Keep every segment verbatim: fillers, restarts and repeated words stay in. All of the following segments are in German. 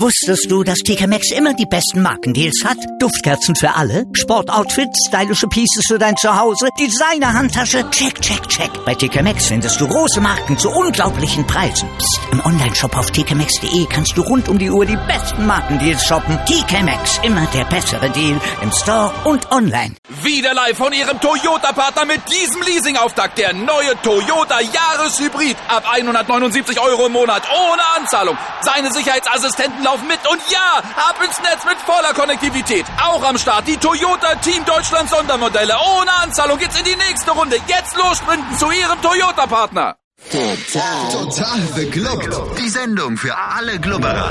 Wusstest du, dass T K Maxx immer die besten Markendeals hat? Duftkerzen für alle, Sportoutfits, stylische Pieces für dein Zuhause, Designer-Handtasche, check, check, check. Bei T K Maxx findest du große Marken zu unglaublichen Preisen. Psst. Im Onlineshop auf t k maxx punkt d e kannst du rund um die Uhr die besten Markendeals shoppen. T K Maxx, immer der bessere Deal im Store und online. Wieder live von Ihrem Toyota-Partner mit diesem Leasing-Auftakt. Der neue Toyota Jahreshybrid. Ab hundertneunundsiebzig Euro im Monat ohne Anzahlung. Seine Sicherheitsassistenten laufen mit und ja, ab ins Netz mit voller Konnektivität. Auch am Start die Toyota Team Deutschland Sondermodelle. Ohne Anzahlung geht's in die nächste Runde. Jetzt los sprinten zu Ihrem Toyota-Partner. Total, total beglückt. Die Sendung für alle Glubberer.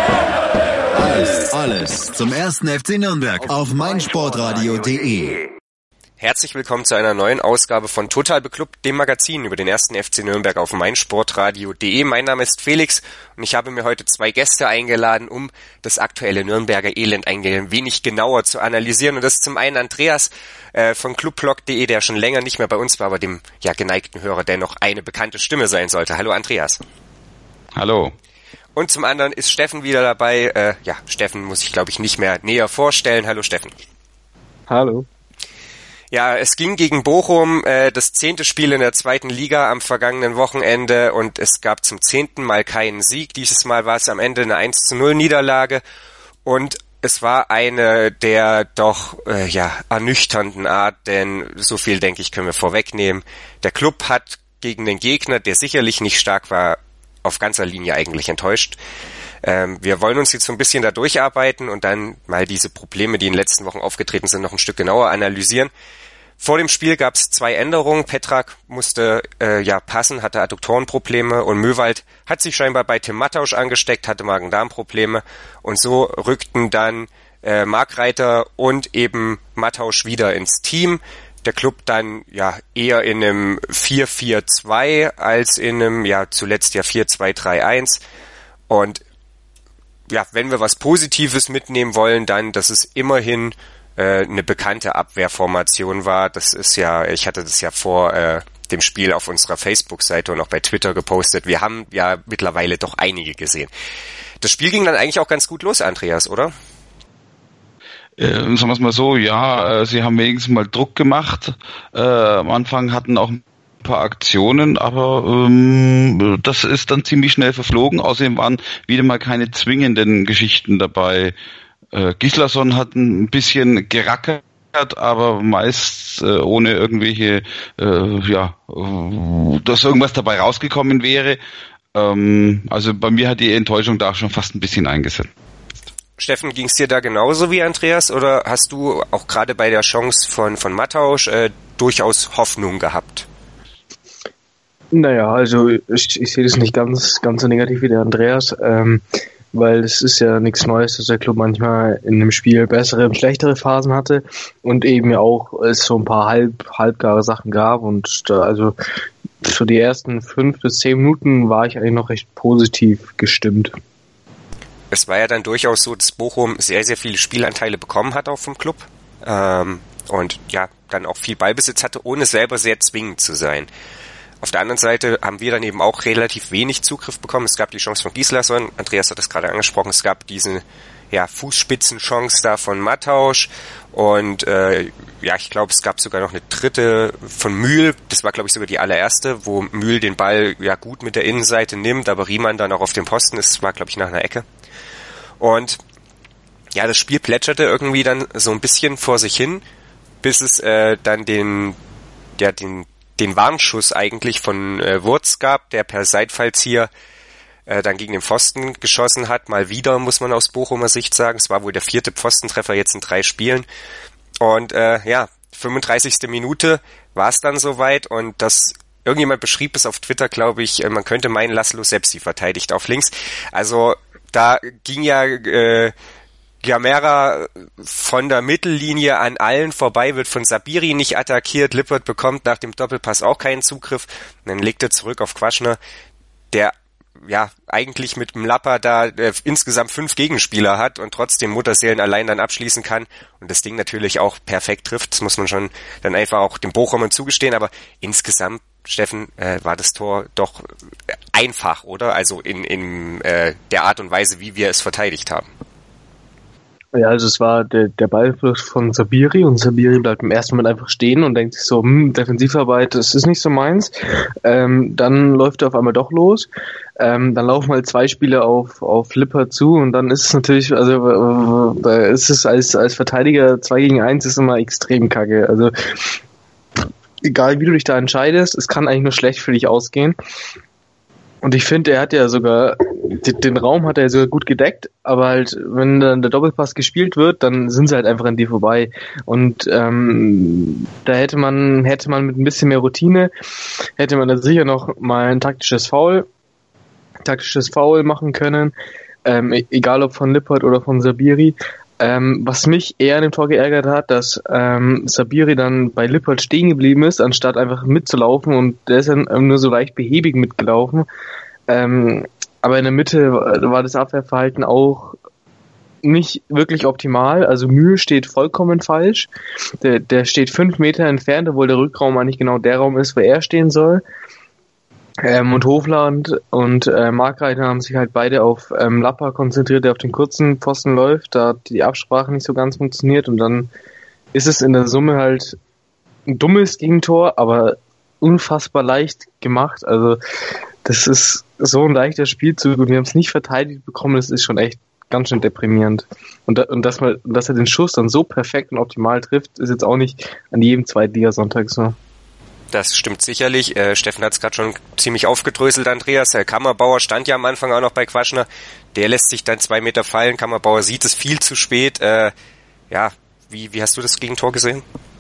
Alles, alles zum ersten F C Nürnberg auf meinsportradio punkt de. Herzlich willkommen zu einer neuen Ausgabe von Total Beklubbt, dem Magazin über den ersten F C Nürnberg auf meinsportradio punkt de. Mein Name ist Felix und ich habe mir heute zwei Gäste eingeladen, um das aktuelle Nürnberger Elend ein wenig genauer zu analysieren. Und das ist zum einen Andreas äh, von clubblog punkt de, der schon länger nicht mehr bei uns war, aber dem ja geneigten Hörer dennoch eine bekannte Stimme sein sollte. Hallo Andreas. Hallo. Und zum anderen ist Steffen wieder dabei. Äh, ja, Steffen muss ich glaube ich nicht mehr näher vorstellen. Hallo Steffen. Hallo. Ja, es ging gegen Bochum, äh, das zehnte Spiel in der zweiten Liga am vergangenen Wochenende und es gab zum zehnten Mal keinen Sieg. Dieses Mal war es am Ende eine eins zu null Niederlage und es war eine der doch äh, ja ernüchternden Art, denn so viel, denke ich, können wir vorwegnehmen. Der Club hat gegen den Gegner, der sicherlich nicht stark war, auf ganzer Linie eigentlich enttäuscht. Ähm, wir wollen uns jetzt so ein bisschen da durcharbeiten und dann mal diese Probleme, die in den letzten Wochen aufgetreten sind, noch ein Stück genauer analysieren. Vor dem Spiel gab es zwei Änderungen. Petrak musste äh, ja passen, hatte Adduktorenprobleme und Möwald hat sich scheinbar bei Tim Mattausch angesteckt, hatte Magen-Darm-Probleme und so rückten dann äh, Markreiter und eben Mattausch wieder ins Team. Der Club dann ja eher in einem vier vier zwei als in einem ja zuletzt ja vier zwei drei eins und ja, wenn wir was Positives mitnehmen wollen, dann, dass es immerhin äh, eine bekannte Abwehrformation war. Das ist ja, ich hatte das ja vor äh, dem Spiel auf unserer Facebook-Seite und auch bei Twitter gepostet. Wir haben ja mittlerweile doch einige gesehen. Das Spiel ging dann eigentlich auch ganz gut los, Andreas, oder? Äh, sagen wir es mal so, ja, äh, sie haben wenigstens mal Druck gemacht. Äh, am Anfang hatten auch ein paar Aktionen, aber ähm, das ist dann ziemlich schnell verflogen. Außerdem waren wieder mal keine zwingenden Geschichten dabei. Äh, Gislason hat ein bisschen gerackert, aber meist äh, ohne irgendwelche, äh, ja, äh, dass irgendwas dabei rausgekommen wäre. Ähm, also bei mir hat die Enttäuschung da schon fast ein bisschen eingesetzt. Steffen, ging es dir da genauso wie Andreas oder hast du auch gerade bei der Chance von, von Mattausch äh, durchaus Hoffnung gehabt? Naja, also ich, ich sehe das nicht ganz, ganz so negativ wie der Andreas, ähm, weil es ist ja nichts Neues, dass der Club manchmal in einem Spiel bessere und schlechtere Phasen hatte und eben ja auch es so ein paar halb, halbgare Sachen gab und da, also für die ersten fünf bis zehn Minuten war ich eigentlich noch recht positiv gestimmt. Es war ja dann durchaus so, dass Bochum sehr, sehr viele Spielanteile bekommen hat auch vom Club ähm, und ja, dann auch viel Ballbesitz hatte, ohne selber sehr zwingend zu sein. Auf der anderen Seite haben wir dann eben auch relativ wenig Zugriff bekommen. Es gab die Chance von Gislason, Andreas hat das gerade angesprochen, es gab diese ja, Fußspitzenchance da von Mattausch und äh, ja, ich glaube, es gab sogar noch eine dritte von Mühl, das war glaube ich sogar die allererste, wo Mühl den Ball ja gut mit der Innenseite nimmt, aber Riemann dann auch auf dem Posten ist, war glaube ich nach einer Ecke. Und ja, das Spiel plätscherte irgendwie dann so ein bisschen vor sich hin, bis es äh, dann den ja, den den Warnschuss eigentlich von äh, Wurz gab, der per Seitfallzieher äh, dann gegen den Pfosten geschossen hat. Mal wieder, muss man aus Bochumer Sicht sagen. Es war wohl der vierte Pfostentreffer jetzt in drei Spielen. Und äh, ja, fünfunddreißigste Minute war es dann soweit und das irgendjemand beschrieb es auf Twitter, glaube ich, man könnte meinen, Laszlo Sepsi verteidigt auf links. Also da ging ja äh, Gamera von der Mittellinie an allen vorbei, wird von Sabiri nicht attackiert, Lippert bekommt nach dem Doppelpass auch keinen Zugriff, und dann legt er zurück auf Quaschner, der ja eigentlich mit dem Lapper da äh, insgesamt fünf Gegenspieler hat und trotzdem Mutterseelen allein dann abschließen kann und das Ding natürlich auch perfekt trifft, das muss man schon dann einfach auch dem Bochumern zugestehen, aber insgesamt Steffen, äh, war das Tor doch einfach, oder? Also in, in äh, der Art und Weise, wie wir es verteidigt haben. Ja, also es war der, der Ballfluss von Sabiri und Sabiri bleibt im ersten Moment einfach stehen und denkt sich so, hm, Defensivarbeit, das ist nicht so meins. Ähm, dann läuft er auf einmal doch los. Ähm, dann laufen halt zwei Spieler auf, auf Lippert zu und dann ist es natürlich, also da äh, ist es als, als Verteidiger zwei gegen eins ist immer extrem kacke. Also egal wie du dich da entscheidest, es kann eigentlich nur schlecht für dich ausgehen. Und ich finde, er hat ja sogar, den Raum hat er sogar gut gedeckt, aber halt, wenn dann der Doppelpass gespielt wird, dann sind sie halt einfach an dir vorbei. Und ähm, da hätte man, hätte man mit ein bisschen mehr Routine, hätte man da sicher noch mal ein taktisches Foul, taktisches Foul machen können, ähm, egal ob von Lippert oder von Sabiri. Ähm, was mich eher an dem Tor geärgert hat, dass ähm, Sabiri dann bei Lippert stehen geblieben ist, anstatt einfach mitzulaufen, und der ist dann nur so leicht behäbig mitgelaufen. Ähm, aber in der Mitte war das Abwehrverhalten auch nicht wirklich optimal. Also Mühe steht vollkommen falsch. Der, der steht fünf Meter entfernt, obwohl der Rückraum eigentlich genau der Raum ist, wo er stehen soll. Ähm, und Hofland und äh, Markreiter haben sich halt beide auf ähm, Lappa konzentriert, der auf den kurzen Pfosten läuft. Da hat die Absprache nicht so ganz funktioniert und dann ist es in der Summe halt ein dummes Gegentor, aber unfassbar leicht gemacht. Also das ist so ein leichter Spielzug und wir haben es nicht verteidigt bekommen. Das ist schon echt ganz schön deprimierend. Und, da, und dass, man, dass er den Schuss dann so perfekt und optimal trifft, ist jetzt auch nicht an jedem Zweitligasonntag so. Das stimmt sicherlich. Äh, Steffen hat es gerade schon ziemlich aufgedröselt, Andreas. Der Kammerbauer stand ja am Anfang auch noch bei Quaschner. Der lässt sich dann zwei Meter fallen. Kammerbauer sieht es viel zu spät. Äh, ja, wie, wie hast du das Gegentor gesehen?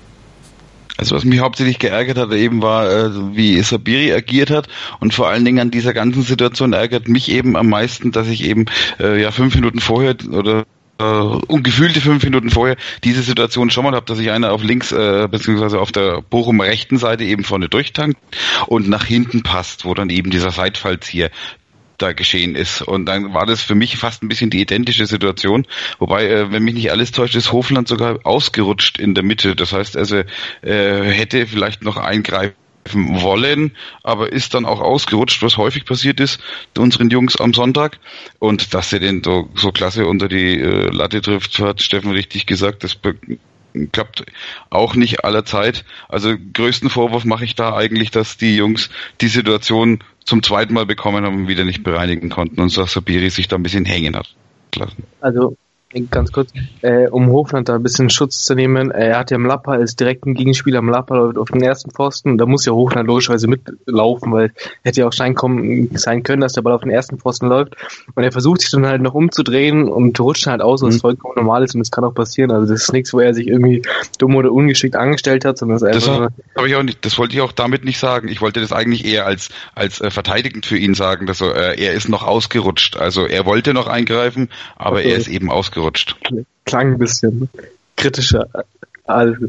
Also was mich hauptsächlich geärgert hat eben war, äh, wie Sabiri agiert hat, und vor allen Dingen an dieser ganzen Situation ärgert mich eben am meisten, dass ich eben äh, ja fünf Minuten vorher oder Uh, ungefühlte fünf Minuten vorher diese Situation schon mal habe, dass sich einer auf links äh, beziehungsweise auf der Bochum rechten Seite eben vorne durchtankt und nach hinten passt, wo dann eben dieser Seitfallzieher da geschehen ist. Und dann war das für mich fast ein bisschen die identische Situation. Wobei, äh, wenn mich nicht alles täuscht, ist Hofland sogar ausgerutscht in der Mitte. Das heißt also, äh, hätte vielleicht noch eingreifen wollen, aber ist dann auch ausgerutscht, was häufig passiert ist unseren Jungs am Sonntag. Und dass er den so, so klasse unter die äh, Latte trifft, hat Steffen richtig gesagt, das be- klappt auch nicht aller Zeit. Also größten Vorwurf mache ich da eigentlich, dass die Jungs die Situation zum zweiten Mal bekommen haben und wieder nicht bereinigen konnten und dass Sabiri sich da ein bisschen hängen hat lassen. Also ganz kurz, äh, um Hofland da ein bisschen Schutz zu nehmen, er hat ja Mlappa als direkten Gegenspieler, Mlappa läuft auf den ersten Pfosten, da muss ja Hofland logischerweise mitlaufen, weil hätte ja auch sein, kommen, sein können, dass der Ball auf den ersten Pfosten läuft, und er versucht sich dann halt noch umzudrehen und rutscht halt aus, was mhm. vollkommen normal ist, und das kann auch passieren, also das ist nichts, wo er sich irgendwie dumm oder ungeschickt angestellt hat, sondern das ist einfach... Das habe ich auch nicht, das wollte ich auch damit nicht sagen, ich wollte das eigentlich eher als als äh, verteidigend für ihn sagen, dass er, äh, er ist noch ausgerutscht, also er wollte noch eingreifen, aber okay. Er ist eben ausgerutscht. Klang ein bisschen kritischer. Also.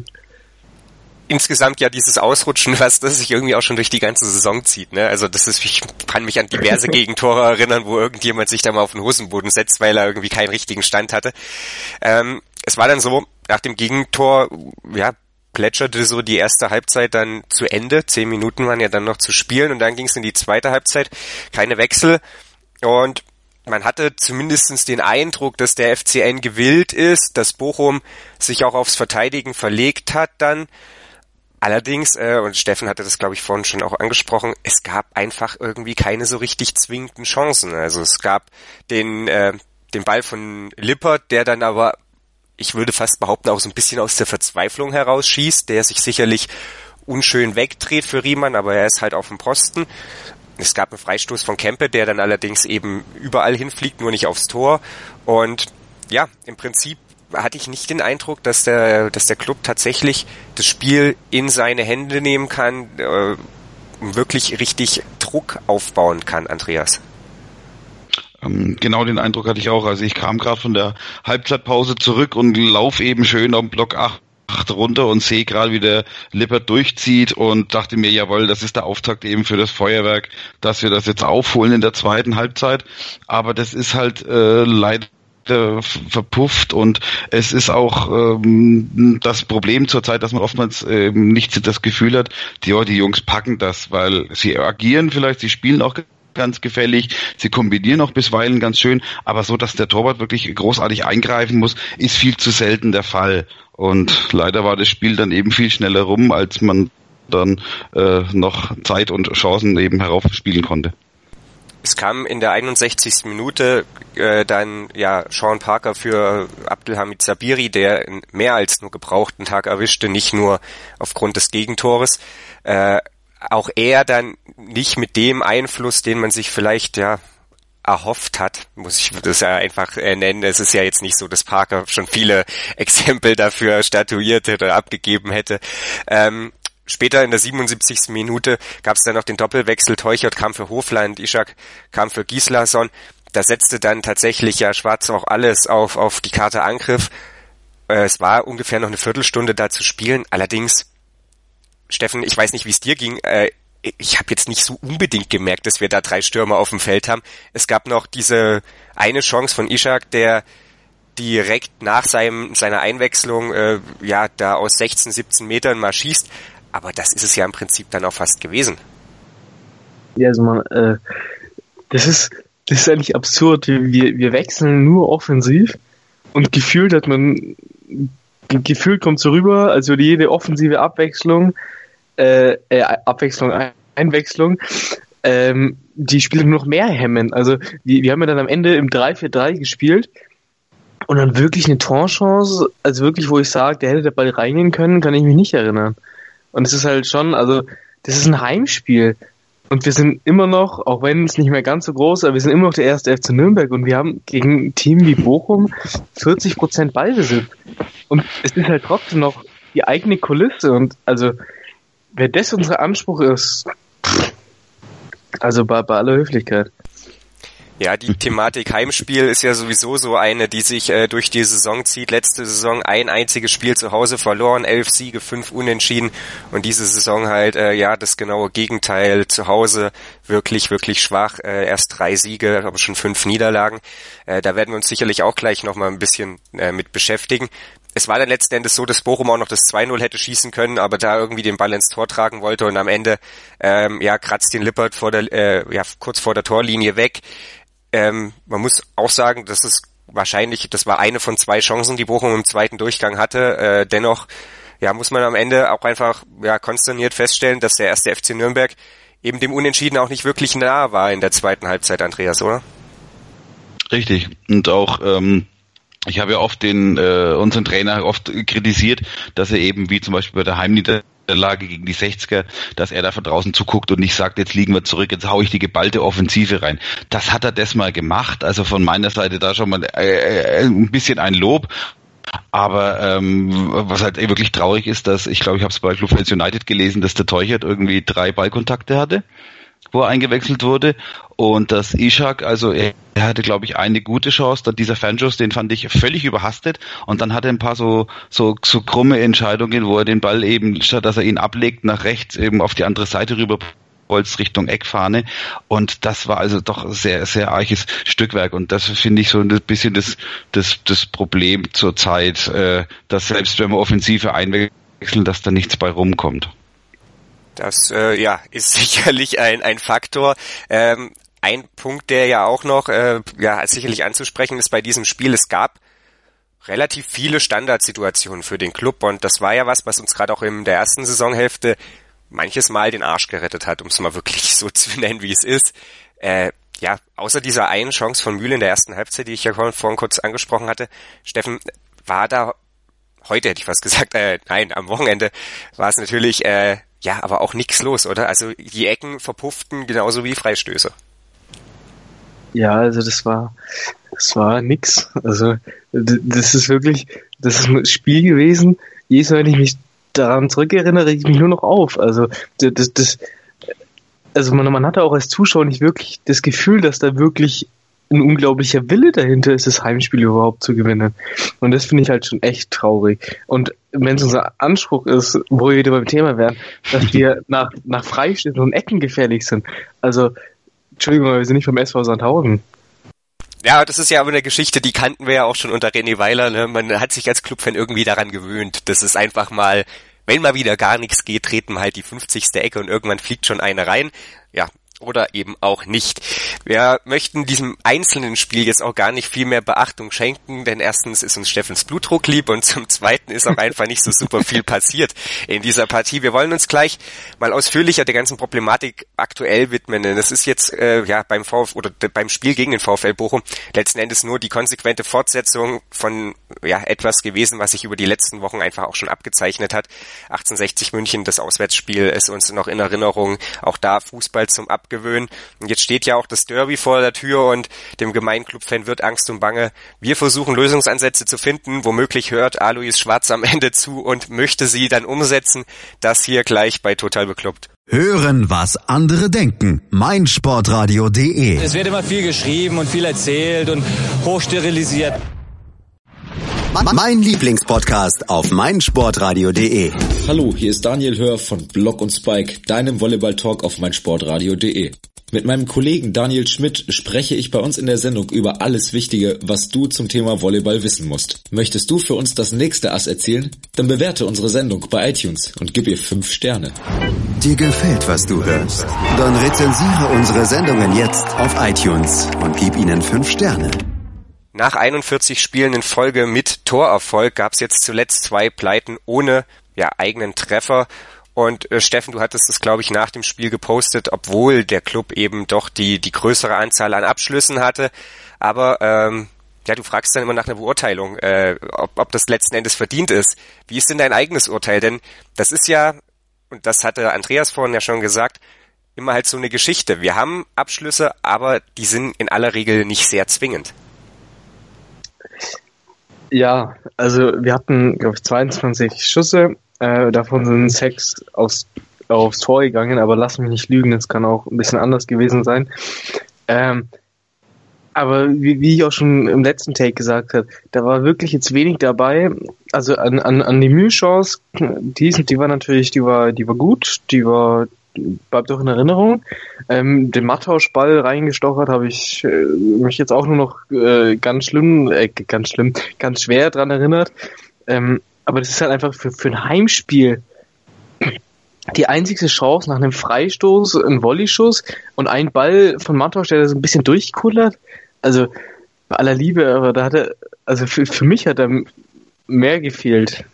Insgesamt ja dieses Ausrutschen, was das sich irgendwie auch schon durch die ganze Saison zieht, ne? Also das ist, ich kann mich an diverse Gegentore erinnern, wo irgendjemand sich da mal auf den Hosenboden setzt, weil er irgendwie keinen richtigen Stand hatte. Ähm, es war dann so, nach dem Gegentor, ja, plätscherte so die erste Halbzeit dann zu Ende. Zehn Minuten waren ja dann noch zu spielen und dann ging es in die zweite Halbzeit. Keine Wechsel und man hatte zumindest den Eindruck, dass der F C N gewillt ist, dass Bochum sich auch aufs Verteidigen verlegt hat dann. Allerdings, äh, und Steffen hatte das, glaube ich, vorhin schon auch angesprochen, es gab einfach irgendwie keine so richtig zwingenden Chancen. Also es gab den, äh, den Ball von Lippert, der dann aber, ich würde fast behaupten, auch so ein bisschen aus der Verzweiflung herausschießt, der sich sicherlich unschön wegdreht für Riemann, aber er ist halt auf dem Posten. Es gab einen Freistoß von Kempe, der dann allerdings eben überall hinfliegt, nur nicht aufs Tor. Und ja, im Prinzip hatte ich nicht den Eindruck, dass der, dass der Club tatsächlich das Spiel in seine Hände nehmen kann, äh, wirklich richtig Druck aufbauen kann, Andreas. Genau den Eindruck hatte ich auch. Also ich kam gerade von der Halbzeitpause zurück und lauf eben schön am Block acht runter und sehe gerade, wie der Lippert durchzieht und dachte mir, jawohl, das ist der Auftakt eben für das Feuerwerk, dass wir das jetzt aufholen in der zweiten Halbzeit. Aber das ist halt äh, leider verpufft und es ist auch ähm, das Problem zurzeit, dass man oftmals ähm, nicht das Gefühl hat, die, oh, die Jungs packen das, weil sie agieren vielleicht, sie spielen auch ganz gefällig, sie kombinieren auch bisweilen ganz schön, aber so, dass der Torwart wirklich großartig eingreifen muss, ist viel zu selten der Fall und leider war das Spiel dann eben viel schneller rum, als man dann äh, noch Zeit und Chancen eben heraufspielen konnte. Es kam in der einundsechzigsten Minute äh, dann ja Sean Parker für Abdelhamid Sabiri, der einen mehr als nur gebrauchten Tag erwischte, nicht nur aufgrund des Gegentores. Äh, auch er dann nicht mit dem Einfluss, den man sich vielleicht ja erhofft hat, muss ich das ja einfach äh, nennen. Es ist ja jetzt nicht so, dass Parker schon viele Exempel dafür statuiert oder abgegeben hätte. Ähm, Später in der siebenundsiebzigsten Minute gab es dann noch den Doppelwechsel. Teuchert kam für Hofland, Ishak kam für Gislason. Da setzte dann tatsächlich ja Schwarz auch alles auf auf die Karte Angriff. Äh, es war ungefähr noch eine Viertelstunde da zu spielen. Allerdings, Steffen, ich weiß nicht, wie es dir ging. Äh, ich habe jetzt nicht so unbedingt gemerkt, dass wir da drei Stürmer auf dem Feld haben. Es gab noch diese eine Chance von Ishak, der direkt nach seinem seiner Einwechslung äh, ja da aus sechzehn, siebzehn Metern mal schießt. Aber das ist es ja im Prinzip dann auch fast gewesen. Ja, also man, äh, das ist, das ist eigentlich absurd. Wir, wir wechseln nur offensiv und gefühlt hat man, gefühlt kommt so rüber, also jede offensive Abwechslung, äh, äh Abwechslung, Einwechslung, ähm, die Spieler noch mehr hemmen. Also wir, wir haben ja dann am Ende im drei vier drei gespielt und dann wirklich eine Torchance, also wirklich, wo ich sage, der hätte der Ball reingehen können, kann ich mich nicht erinnern. Und es ist halt schon, also, das ist ein Heimspiel. Und wir sind immer noch, auch wenn es nicht mehr ganz so groß ist, aber wir sind immer noch der erste F C Nürnberg und wir haben gegen ein Team wie Bochum vierzig Prozent Ballbesitz. Und es ist halt trotzdem noch die eigene Kulisse. Und also, wenn das unser Anspruch ist, also bei, bei aller Höflichkeit. Ja, die Thematik Heimspiel ist ja sowieso so eine, die sich äh, durch die Saison zieht. Letzte Saison ein einziges Spiel zu Hause verloren, elf Siege, fünf Unentschieden und diese Saison halt äh, ja das genaue Gegenteil, zu Hause wirklich, wirklich schwach, äh, erst drei Siege, aber schon fünf Niederlagen. Äh, da werden wir uns sicherlich auch gleich nochmal ein bisschen äh, mit beschäftigen. Es war dann letzten Endes so, dass Bochum auch noch das zwei null hätte schießen können, aber da irgendwie den Ball ins Tor tragen wollte und am Ende ähm, ja kratzt den Lippert vor der, äh, ja kurz vor der Torlinie weg. Ähm, man muss auch sagen, das ist wahrscheinlich, das war eine von zwei Chancen, die Bochum im zweiten Durchgang hatte. Äh, dennoch, ja, muss man am Ende auch einfach ja konsterniert feststellen, dass der erste F C Nürnberg eben dem Unentschieden auch nicht wirklich nah war in der zweiten Halbzeit, Andreas, oder? Richtig. Und auch ähm, ich habe ja oft den äh, unseren Trainer oft kritisiert, dass er eben wie zum Beispiel bei der Heimniederlage gegen die sechziger, dass er da von draußen zuguckt und nicht sagt, jetzt liegen wir zurück, jetzt hau ich die geballte Offensive rein. Das hat er das mal gemacht, also von meiner Seite da schon mal äh, äh, ein bisschen ein Lob. Aber ähm, was halt wirklich traurig ist, dass, ich glaube, ich habe es bei Clubfans United gelesen, dass der Teuchert irgendwie drei Ballkontakte hatte, wo er eingewechselt wurde, und dass Ishak, also er, er hatte, glaube ich, eine gute Chance, dann dieser Fernschuss, den fand ich völlig überhastet, und dann hat er ein paar so so so krumme Entscheidungen, wo er den Ball eben, statt dass er ihn ablegt, nach rechts eben auf die andere Seite rüber bolzt Richtung Eckfahne, und das war also doch sehr, sehr arges Stückwerk, und das finde ich so ein bisschen das das das Problem zurzeit, äh, dass selbst wenn wir Offensive einwechseln, dass da nichts bei rumkommt. Das äh, ja ist sicherlich ein ein Faktor. Ähm, ein Punkt, der ja auch noch äh, ja sicherlich anzusprechen ist bei diesem Spiel: Es gab relativ viele Standardsituationen für den Club, und das war ja was, was uns gerade auch in der ersten Saisonhälfte manches Mal den Arsch gerettet hat, um es mal wirklich so zu nennen, wie es ist. Äh, ja, außer dieser einen Chance von Mühle in der ersten Halbzeit, die ich ja vorhin kurz angesprochen hatte, Steffen, war da heute, hätte ich fast gesagt, äh, nein, am Wochenende war es natürlich äh, ja, aber auch nichts los, oder? Also die Ecken verpufften genauso wie die Freistöße. Ja, also das war, das war nix. Also das ist wirklich, das ist ein Spiel gewesen. Jedes Mal, wenn ich mich daran zurückerinnere, rege ich mich nur noch auf. Also das, das, also man, man hatte auch als Zuschauer nicht wirklich das Gefühl, dass da wirklich ein unglaublicher Wille dahinter ist, das Heimspiel überhaupt zu gewinnen. Und das finde ich halt schon echt traurig. Und wenn es unser Anspruch ist, wo wir wieder beim Thema wären, dass wir nach, nach Freistößen und Ecken gefährlich sind. Also, Entschuldigung, aber wir sind nicht vom S V Sandhausen. Ja, das ist ja aber eine Geschichte, die kannten wir ja auch schon unter René Weiler. Ne? Man hat sich als Clubfan irgendwie daran gewöhnt. Das ist einfach mal, wenn mal wieder gar nichts geht, treten wir halt die fünfzigste Ecke und irgendwann fliegt schon eine rein. Ja, oder eben auch nicht. Wir möchten diesem einzelnen Spiel jetzt auch gar nicht viel mehr Beachtung schenken, denn erstens ist uns Steffens Blutdruck lieb und zum Zweiten ist auch einfach nicht so super viel passiert in dieser Partie. Wir wollen uns gleich mal ausführlicher der ganzen Problematik aktuell widmen. Das ist jetzt äh, ja beim VfL oder beim Spiel gegen den VfL Bochum letzten Endes nur die konsequente Fortsetzung von ja etwas gewesen, was sich über die letzten Wochen einfach auch schon abgezeichnet hat. achtzehnhundertsechzig München, das Auswärtsspiel ist uns noch in Erinnerung. Auch da Fußball zum Abgewöhnen. Und jetzt steht ja auch das Derby vor der Tür und dem gemeinen Clubfan wird Angst und Bange. Wir versuchen Lösungsansätze zu finden. Womöglich hört Alois Schwarz am Ende zu und möchte sie dann umsetzen. Das hier gleich bei Total Bekloppt. Hören, was andere denken. meinsportradio punkt de. Es wird immer viel geschrieben und viel erzählt und hochsterilisiert. Mein Lieblingspodcast auf meinsportradio punkt de. Hallo, hier ist Daniel Hör von Block und Spike, deinem Volleyball-Talk auf meinsportradio punkt de. Mit meinem Kollegen Daniel Schmidt spreche ich bei uns in der Sendung über alles Wichtige, was du zum Thema Volleyball wissen musst. Möchtest du für uns das nächste Ass erzählen? Dann bewerte unsere Sendung bei iTunes und gib ihr fünf Sterne. Dir gefällt, was du hörst? Dann rezensiere unsere Sendungen jetzt auf iTunes und gib ihnen fünf Sterne. Nach einundvierzig Spielen in Folge mit Torerfolg gab es jetzt zuletzt zwei Pleiten ohne ja, eigenen Treffer. Und äh, Steffen, du hattest es, glaube ich, nach dem Spiel gepostet, obwohl der Club eben doch die die größere Anzahl an Abschlüssen hatte. Aber ähm, ja, du fragst dann immer nach einer Beurteilung, äh, ob, ob das letzten Endes verdient ist. Wie ist denn dein eigenes Urteil? Denn das ist ja, und das hatte Andreas vorhin ja schon gesagt, immer halt so eine Geschichte. Wir haben Abschlüsse, aber die sind in aller Regel nicht sehr zwingend. Ja, also wir hatten, glaube ich, zweiundzwanzig Schüsse, äh, davon sind sechs aufs, aufs Tor gegangen, aber lass mich nicht lügen, es kann auch ein bisschen anders gewesen sein. Ähm, aber wie, wie ich auch schon im letzten Take gesagt habe, da war wirklich jetzt wenig dabei. Also an, an, an die Mühchance, die, die war natürlich, die war, die war gut, die war, bleibt auch in Erinnerung. Ähm, den Mattauschball reingestochert habe ich äh, mich jetzt auch nur noch äh, ganz schlimm, äh, ganz schlimm, ganz schwer dran erinnert. Ähm, aber das ist halt einfach für, für ein Heimspiel die einzigste Chance nach einem Freistoß, ein Volleyschuss und ein Ball von Mattausch, der da so ein bisschen durchkullert. Also bei aller Liebe, aber da hat er, also für, für mich hat er mehr gefehlt.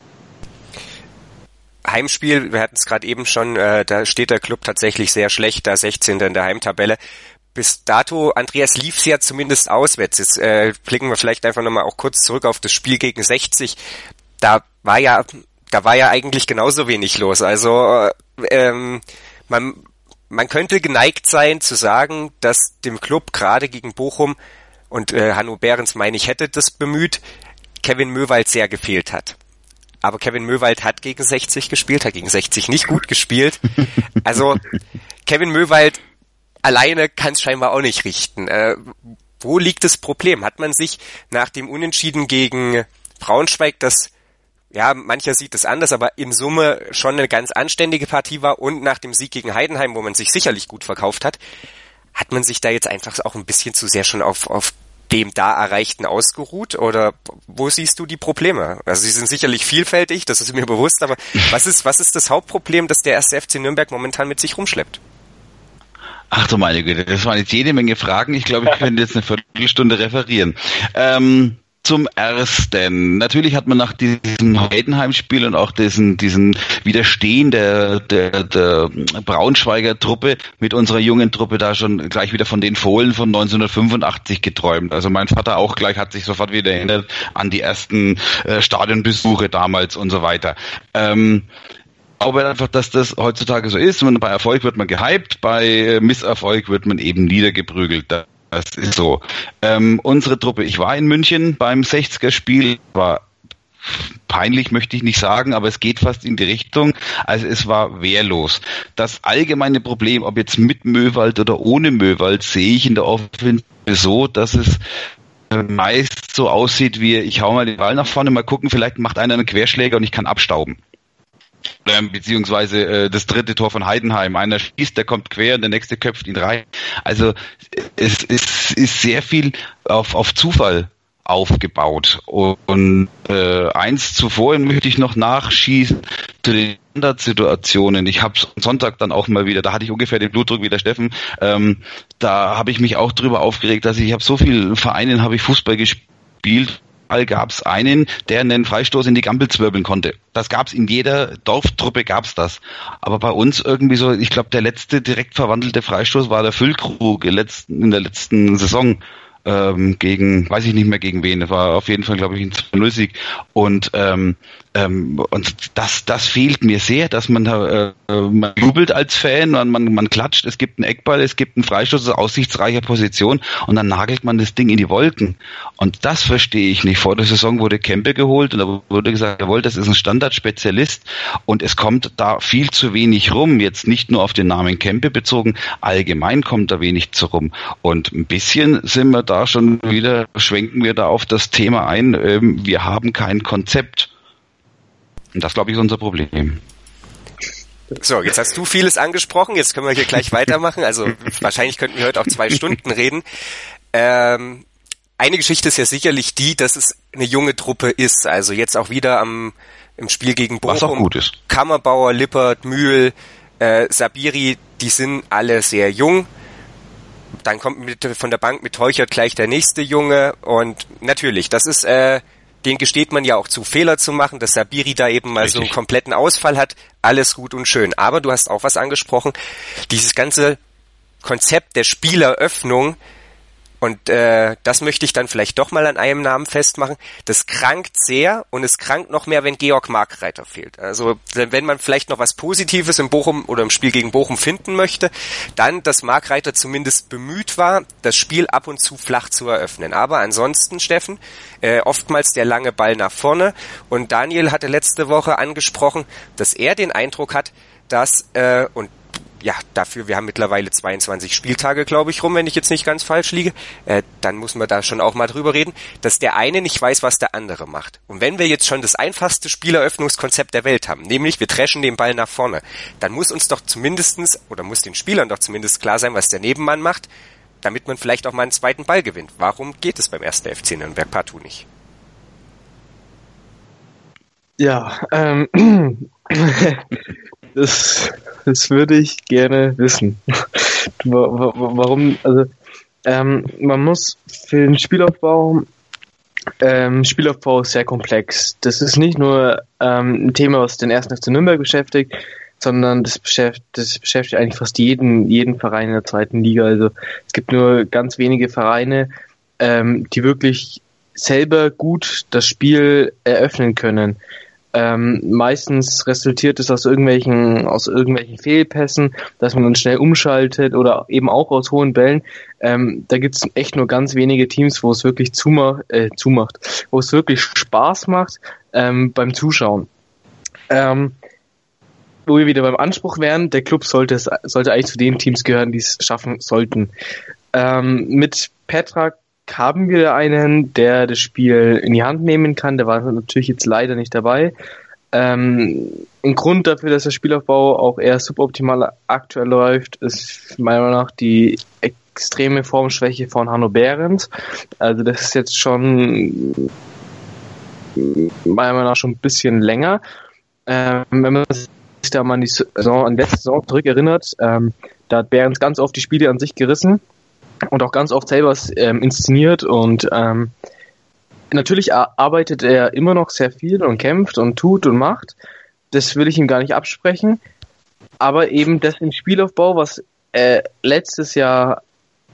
Heimspiel, wir hatten es gerade eben schon, äh, da steht der Club tatsächlich sehr schlecht, da sechzehnter in der Heimtabelle. Bis dato, Andreas, lief es ja zumindest auswärts. Jetzt äh, blicken wir vielleicht einfach nochmal auch kurz zurück auf das Spiel gegen sechzig. Da war ja, da war ja eigentlich genauso wenig los. Also ähm, man, man könnte geneigt sein zu sagen, dass dem Club gerade gegen Bochum und äh, Hanno Behrens, meine ich, hätte das bemüht, Kevin Möwald sehr gefehlt hat. Aber Kevin Möwald hat gegen sechzig gespielt, hat gegen sechzig nicht gut gespielt. Also Kevin Möwald alleine kann es scheinbar auch nicht richten. Äh, wo liegt das Problem? Hat man sich nach dem Unentschieden gegen Braunschweig, das, ja, mancher sieht es anders, aber in Summe schon eine ganz anständige Partie war, und nach dem Sieg gegen Heidenheim, wo man sich sicherlich gut verkauft hat, hat man sich da jetzt einfach auch ein bisschen zu sehr schon auf, auf dem da Erreichten ausgeruht, oder wo siehst du die Probleme? Also sie sind sicherlich vielfältig, das ist mir bewusst, aber was ist, was ist das Hauptproblem, das der erste F C Nürnberg momentan mit sich rumschleppt? Ach du meine Güte, das waren jetzt jede Menge Fragen. Ich glaube, ich könnte jetzt eine Viertelstunde referieren. Ähm, zum Ersten. Natürlich hat man nach diesem Heidenheim-Spiel und auch diesen, diesen Widerstehen der, der, der Braunschweiger Truppe mit unserer jungen Truppe da schon gleich wieder von den Fohlen von neunzehnhundertfünfundachtzig geträumt. Also mein Vater auch gleich hat sich sofort wieder erinnert an die ersten äh, Stadionbesuche damals und so weiter. Ähm, Ich glaube einfach, dass das heutzutage so ist. Bei Erfolg wird man gehypt, bei Misserfolg wird man eben niedergeprügelt. Das ist so. Ähm, unsere Truppe, ich war in München beim sechziger-Spiel, war peinlich, möchte ich nicht sagen, aber es geht fast in die Richtung. Also es war wehrlos. Das allgemeine Problem, ob jetzt mit Möwald oder ohne Möwald, sehe ich in der Offensive so, dass es meist so aussieht wie, ich hau mal den Ball nach vorne, mal gucken, vielleicht macht einer einen Querschläger und ich kann abstauben. beziehungsweise äh, das dritte Tor von Heidenheim. Einer schießt, der kommt quer und der nächste köpft ihn rein. Also es, es ist sehr viel auf, auf Zufall aufgebaut. Und äh, eins zuvor möchte ich noch nachschießen zu den Standardsituationen. Ich habe am Sonntag dann auch mal wieder, da hatte ich ungefähr den Blutdruck wie der Steffen, ähm, da habe ich mich auch drüber aufgeregt, dass ich, ich habe so vielen Vereinen habe ich Fußball gespielt, gab es einen, der einen Freistoß in die Gampel zwirbeln konnte. Das gab es in jeder Dorftruppe, gab es das. Aber bei uns irgendwie so, ich glaube, der letzte direkt verwandelte Freistoß war der Füllkrug in, letzten, in der letzten Saison ähm, gegen, weiß ich nicht mehr gegen wen, das war auf jeden Fall, glaube ich, ein zwei null Sieg. Und ähm, ähm, und das das fehlt mir sehr, dass man da äh, man jubelt als Fan, man, man man klatscht, es gibt einen Eckball, es gibt einen Freistoß aus aussichtsreicher Position und dann nagelt man das Ding in die Wolken. Und das verstehe ich nicht. Vor der Saison wurde Kempe geholt und da wurde gesagt, jawohl, das ist ein Standardspezialist und es kommt da viel zu wenig rum. Jetzt nicht nur auf den Namen Kempe bezogen, allgemein kommt da wenig zu rum. Und ein bisschen sind wir da schon wieder, schwenken wir da auf das Thema ein, ähm, wir haben kein Konzept. Und das, glaube ich, ist unser Problem. So, jetzt hast du vieles angesprochen, jetzt können wir hier gleich weitermachen. Also wahrscheinlich könnten wir heute auch zwei Stunden reden. Ähm, eine Geschichte ist ja sicherlich die, dass es eine junge Truppe ist. Also jetzt auch wieder am im Spiel gegen Bochum. Was auch gut ist. Kammerbauer, Lippert, Mühl, äh, Sabiri, die sind alle sehr jung. Dann kommt mit, von der Bank mit Teuchert gleich der nächste Junge. Und natürlich, das ist... Äh, den gesteht man ja auch zu, Fehler zu machen, dass Sabiri da eben mal Richtig. so einen kompletten Ausfall hat, alles gut und schön. Aber du hast auch was angesprochen, dieses ganze Konzept der Spieleröffnung, und äh, das möchte ich dann vielleicht doch mal an einem Namen festmachen, das krankt sehr und es krankt noch mehr, wenn Georg Markreiter fehlt. Also wenn man vielleicht noch was Positives im Bochum oder im Spiel gegen Bochum finden möchte, dann, dass Markreiter zumindest bemüht war, das Spiel ab und zu flach zu eröffnen. Aber ansonsten, Steffen, äh, oftmals der lange Ball nach vorne, und Daniel hatte letzte Woche angesprochen, dass er den Eindruck hat, dass, äh, und ja, dafür, wir haben mittlerweile zweiundzwanzig Spieltage, glaube ich, rum, wenn ich jetzt nicht ganz falsch liege, äh, dann muss man da schon auch mal drüber reden, dass der eine nicht weiß, was der andere macht. Und wenn wir jetzt schon das einfachste Spieleröffnungskonzept der Welt haben, nämlich wir dreschen den Ball nach vorne, dann muss uns doch zumindestens, oder muss den Spielern doch zumindest klar sein, was der Nebenmann macht, damit man vielleicht auch mal einen zweiten Ball gewinnt. Warum geht es beim ersten F C Nürnberg partout nicht? Ja, ähm, das, das würde ich gerne wissen. Warum, also, ähm, man muss für den Spielaufbau, ähm, Spielaufbau ist sehr komplex. Das ist nicht nur ähm, ein Thema, was den ersten F C Nürnberg beschäftigt, sondern das beschäftigt, das beschäftigt eigentlich fast jeden, jeden Verein in der zweiten Liga. Also es gibt nur ganz wenige Vereine, ähm, die wirklich selber gut das Spiel eröffnen können. Ähm, meistens resultiert es aus irgendwelchen, aus irgendwelchen Fehlpässen, dass man dann schnell umschaltet oder eben auch aus hohen Bällen. Ähm, da gibt es echt nur ganz wenige Teams, wo es wirklich zumacht, äh, zumacht, wo es wirklich Spaß macht ähm, beim Zuschauen. Ähm, wo wir wieder beim Anspruch wären, der Club sollte es, sollte eigentlich zu den Teams gehören, die es schaffen sollten. Ähm, mit Petrak haben wir einen, der das Spiel in die Hand nehmen kann. Der war natürlich jetzt leider nicht dabei. Ähm, ein Grund dafür, dass der Spielaufbau auch eher suboptimal aktuell läuft, ist meiner Meinung nach die extreme Formschwäche von Hanno Behrens. Also das ist jetzt schon meiner Meinung nach schon ein bisschen länger. Ähm, wenn man sich da mal an die Saison, an die letzte Saison zurück erinnert, ähm, da hat Behrens ganz oft die Spiele an sich gerissen und auch ganz oft selber ähm, inszeniert, und ähm, natürlich arbeitet er immer noch sehr viel und kämpft und tut und macht. Das will ich ihm gar nicht absprechen. Aber eben das im Spielaufbau, was er letztes Jahr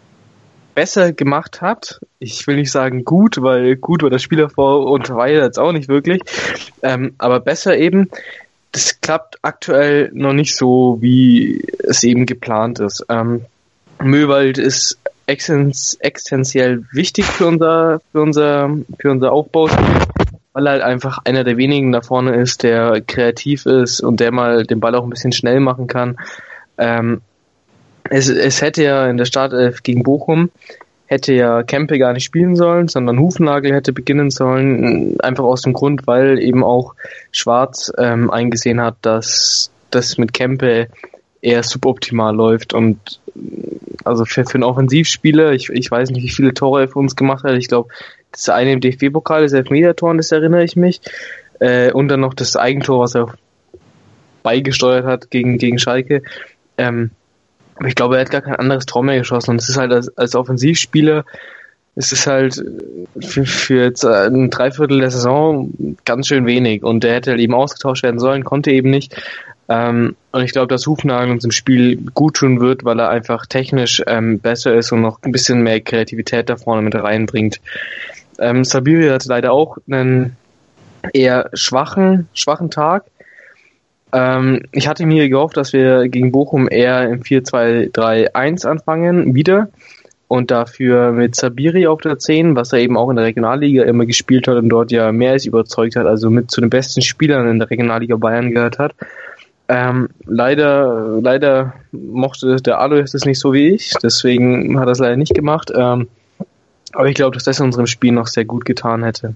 besser gemacht hat, ich will nicht sagen gut, weil gut war das Spielaufbau und Weiler jetzt auch nicht wirklich, ähm, aber besser eben, das klappt aktuell noch nicht so, wie es eben geplant ist. Ähm, Möwald ist existenziell wichtig für unser, für unser, für unser Aufbau, weil er halt einfach einer der wenigen da vorne ist, der kreativ ist und der mal den Ball auch ein bisschen schnell machen kann. Ähm, es, es hätte ja in der Startelf gegen Bochum hätte ja Kempe gar nicht spielen sollen, sondern Hufnagel hätte beginnen sollen, einfach aus dem Grund, weil eben auch Schwarz ähm, eingesehen hat, dass das mit Kempe eher suboptimal läuft und also für, für einen Offensivspieler, ich, ich weiß nicht, wie viele Tore er für uns gemacht hat, ich glaube, das eine im D F B-Pokal, das Elfmeter-Tor, das erinnere ich mich, äh, und dann noch das Eigentor, was er beigesteuert hat gegen, gegen Schalke, ähm, aber ich glaube, er hat gar kein anderes Tor mehr geschossen und es ist halt als, als Offensivspieler, es ist halt für, für jetzt ein Dreiviertel der Saison ganz schön wenig und der hätte halt eben ausgetauscht werden sollen, konnte eben nicht. Ähm, und ich glaube, dass Hufnagel uns im Spiel gut tun wird, weil er einfach technisch ähm, besser ist und noch ein bisschen mehr Kreativität da vorne mit reinbringt. Ähm, Sabiri hat leider auch einen eher schwachen, schwachen Tag. Ähm, ich hatte mir gehofft, dass wir gegen Bochum eher im vier zwei drei eins anfangen, wieder. Und dafür mit Sabiri auf der zehn, was er eben auch in der Regionalliga immer gespielt hat und dort ja mehr als überzeugt hat, also mit zu den besten Spielern in der Regionalliga Bayern gehört hat. Ähm, leider, leider mochte der Alois das nicht so wie ich, deswegen hat er es leider nicht gemacht. Ähm, aber ich glaube, dass das in unserem Spiel noch sehr gut getan hätte.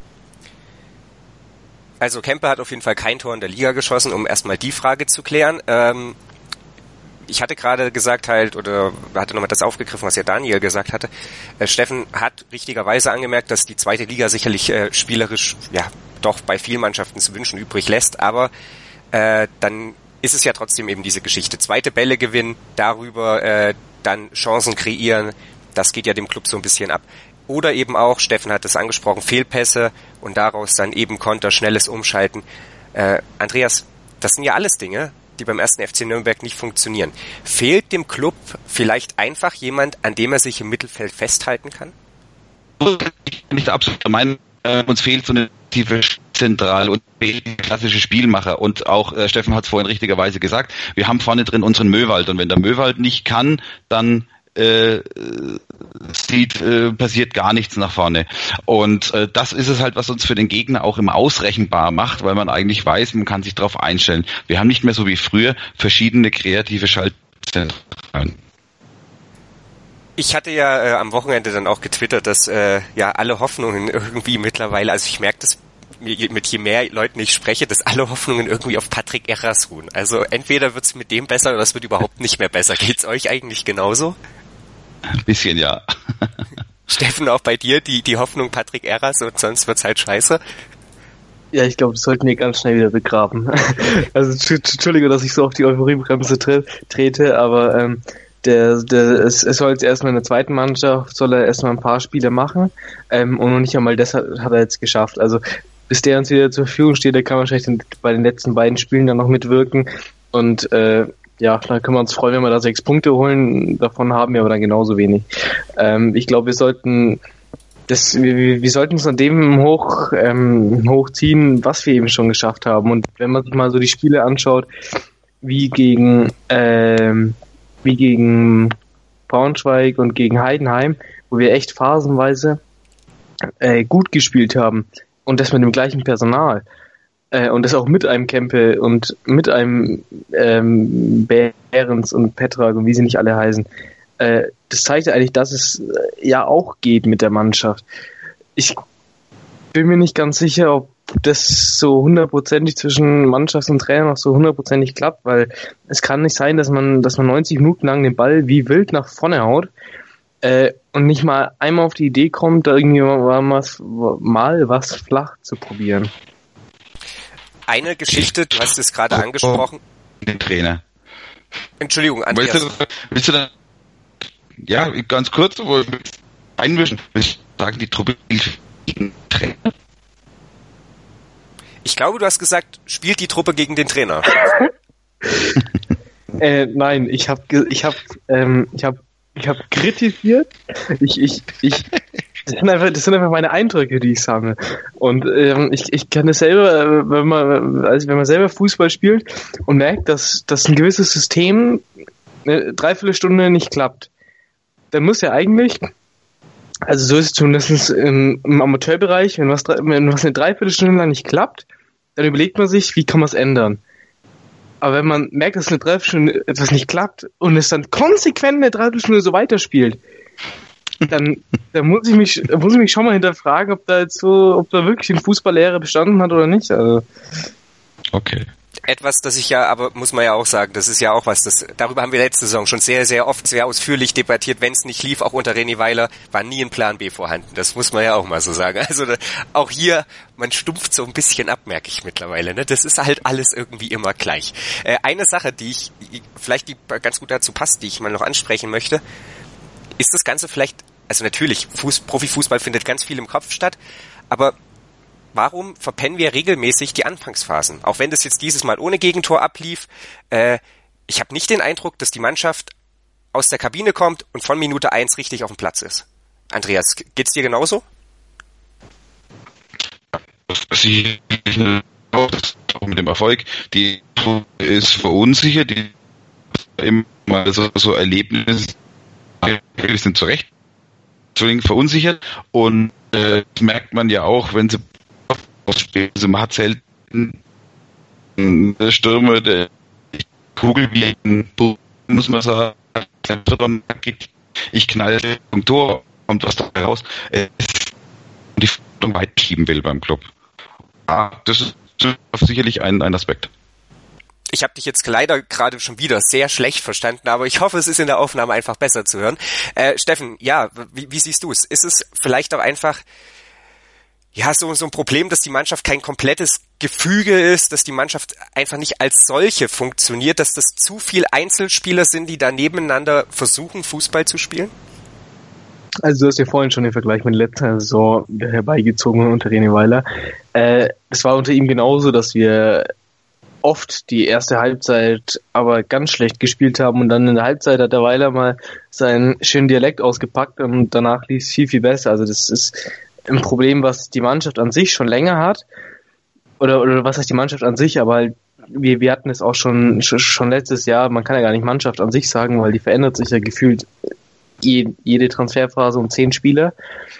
Also Kempe hat auf jeden Fall kein Tor in der Liga geschossen, um erstmal die Frage zu klären. Ähm, ich hatte gerade gesagt halt, oder hatte nochmal das aufgegriffen, was ja Daniel gesagt hatte. Äh, Steffen hat richtigerweise angemerkt, dass die zweite Liga sicherlich äh, spielerisch ja doch bei vielen Mannschaften zu wünschen übrig lässt, aber äh, dann ist es ja trotzdem eben diese Geschichte. Zweite Bälle gewinnen, darüber äh, dann Chancen kreieren, das geht ja dem Club so ein bisschen ab. Oder eben auch, Steffen hat es angesprochen, Fehlpässe und daraus dann eben Konter, schnelles Umschalten. Äh, Andreas, das sind ja alles Dinge, die beim ersten F C Nürnberg nicht funktionieren. Fehlt dem Club vielleicht einfach jemand, an dem er sich im Mittelfeld festhalten kann? Ich bin nicht absolut der Meinung, äh, uns fehlt so eine tiefe Zentral- und klassische Spielmacher. Und auch äh, Steffen hat es vorhin richtigerweise gesagt, wir haben vorne drin unseren Möwald. Und wenn der Möwald nicht kann, dann Äh, sieht, äh, passiert gar nichts nach vorne. Und äh, das ist es halt, was uns für den Gegner auch immer ausrechenbar macht, weil man eigentlich weiß, man kann sich darauf einstellen. Wir haben nicht mehr so wie früher verschiedene kreative Schaltzentralen. Ich hatte ja äh, am Wochenende dann auch getwittert, dass äh, ja alle Hoffnungen irgendwie mittlerweile, also ich merke das mit je mehr Leuten ich spreche, dass alle Hoffnungen irgendwie auf Patrick Erras ruhen. Also entweder wird's mit dem besser oder es wird überhaupt nicht mehr besser. Geht's euch eigentlich genauso? Ein bisschen, ja. Steffen, auch bei dir die die Hoffnung Patrick Erras und sonst wird's halt scheiße? Ja, ich glaube, das sollten wir ganz schnell wieder begraben. Also Entschuldigung, dass ich so auf die Euphoriebremse tre- trete, aber ähm, der, der, es, es soll jetzt erstmal in der zweiten Mannschaft, soll er erstmal ein paar Spiele machen ähm, und noch nicht einmal das hat, hat er jetzt geschafft. Also bis der uns wieder zur Verfügung steht, der kann wahrscheinlich bei den letzten beiden Spielen dann noch mitwirken. Und äh, ja, da können wir uns freuen, wenn wir da sechs Punkte holen. Davon haben wir aber dann genauso wenig. Ähm, ich glaube, wir sollten das, wir, wir sollten uns an dem hoch ähm, hochziehen, was wir eben schon geschafft haben. Und wenn man sich mal so die Spiele anschaut, wie gegen ähm, wie gegen Braunschweig und gegen Heidenheim, wo wir echt phasenweise äh, gut gespielt haben. Und das mit dem gleichen Personal. Äh, und das auch mit einem Kempe und mit einem ähm, Behrens und Petrak und wie sie nicht alle heißen. Äh, das zeigt eigentlich, dass es äh, ja auch geht mit der Mannschaft. Ich bin mir nicht ganz sicher, ob das so hundertprozentig zwischen Mannschaft und Trainer noch so hundertprozentig klappt, weil es kann nicht sein, dass man, dass man neunzig Minuten lang den Ball wie wild nach vorne haut. Äh, und nicht mal einmal auf die Idee kommt, da irgendwie mal was, mal was flach zu probieren. Eine Geschichte, du hast es gerade angesprochen. Den Trainer. Entschuldigung, Andreas. Willst du, willst du dann, ja, ganz kurz, wo einmischen, willst du sagen, die Truppe gegen den Trainer? Ich glaube, du hast gesagt, spielt die Truppe gegen den Trainer. äh, nein, ich habe, ich habe, ähm, ich habe Ich habe kritisiert. Ich, ich, ich, das sind einfach, das sind einfach meine Eindrücke, die ich sammle. Und ähm, ich, ich kann das selber, wenn man, also wenn man selber Fußball spielt und merkt, dass, dass ein gewisses System eine Dreiviertelstunde nicht klappt, dann muss ja eigentlich, also so ist es zumindest im, im Amateurbereich, wenn was, wenn was eine Dreiviertelstunde lang nicht klappt, dann überlegt man sich, wie kann man es ändern. Aber wenn man merkt, dass eine Dreiviertelstunde etwas nicht klappt und es dann konsequent eine Dreiviertelstunde so weiterspielt, dann, dann muss ich mich, muss ich mich schon mal hinterfragen, ob da jetzt so, ob da wirklich ein Fußballlehrer bestanden hat oder nicht. Also. Okay. Etwas, das ich ja, aber muss man ja auch sagen, das ist ja auch was, das, darüber haben wir letzte Saison schon sehr, sehr oft, sehr ausführlich debattiert. Wenn es nicht lief, auch unter René Weiler, war nie ein Plan B vorhanden. Das muss man ja auch mal so sagen. Also da, auch hier, man stumpft so ein bisschen ab, merke ich mittlerweile. Ne? Das ist halt alles irgendwie immer gleich. Äh, eine Sache, die ich, vielleicht die ganz gut dazu passt, die ich mal noch ansprechen möchte, ist das Ganze vielleicht, also natürlich, Fuß, Profifußball findet ganz viel im Kopf statt, aber warum verpennen wir regelmäßig die Anfangsphasen? Auch wenn das jetzt dieses Mal ohne Gegentor ablief. Äh, ich habe nicht den Eindruck, dass die Mannschaft aus der Kabine kommt und von Minute eins richtig auf dem Platz ist. Andreas, geht's dir genauso? Sie auch mit dem Erfolg. Die ist verunsichert. Die immer so, so Erlebnisse sind zu Recht verunsichert. Und äh, das merkt man ja auch, wenn sie also man hat selten der Stürmer, der Kugel wie ein Bull, muss man sagen, ich knalle vom Tor, kommt was da raus, äh, die Führung weit schieben will beim Club. Ah, das ist sicherlich ein, ein Aspekt. Ich habe dich jetzt leider gerade schon wieder sehr schlecht verstanden, aber ich hoffe, es ist in der Aufnahme einfach besser zu hören. Äh, Steffen, ja, wie, wie siehst du es? Ist es vielleicht auch einfach ja, so, so ein Problem, dass die Mannschaft kein komplettes Gefüge ist, dass die Mannschaft einfach nicht als solche funktioniert, dass das zu viel Einzelspieler sind, die da nebeneinander versuchen, Fußball zu spielen? Also du hast ja vorhin schon den Vergleich mit letzter Saison herbeigezogen unter René Weiler. Äh, es war unter ihm genauso, dass wir oft die erste Halbzeit aber ganz schlecht gespielt haben und dann in der Halbzeit hat der Weiler mal seinen schönen Dialekt ausgepackt und danach lief es viel, viel besser. Also das ist ein Problem, was die Mannschaft an sich schon länger hat, oder oder was heißt die Mannschaft an sich, aber halt, wir, wir hatten es auch schon schon letztes Jahr, man kann ja gar nicht Mannschaft an sich sagen, weil die verändert sich ja gefühlt je, jede Transferphase um zehn Spieler.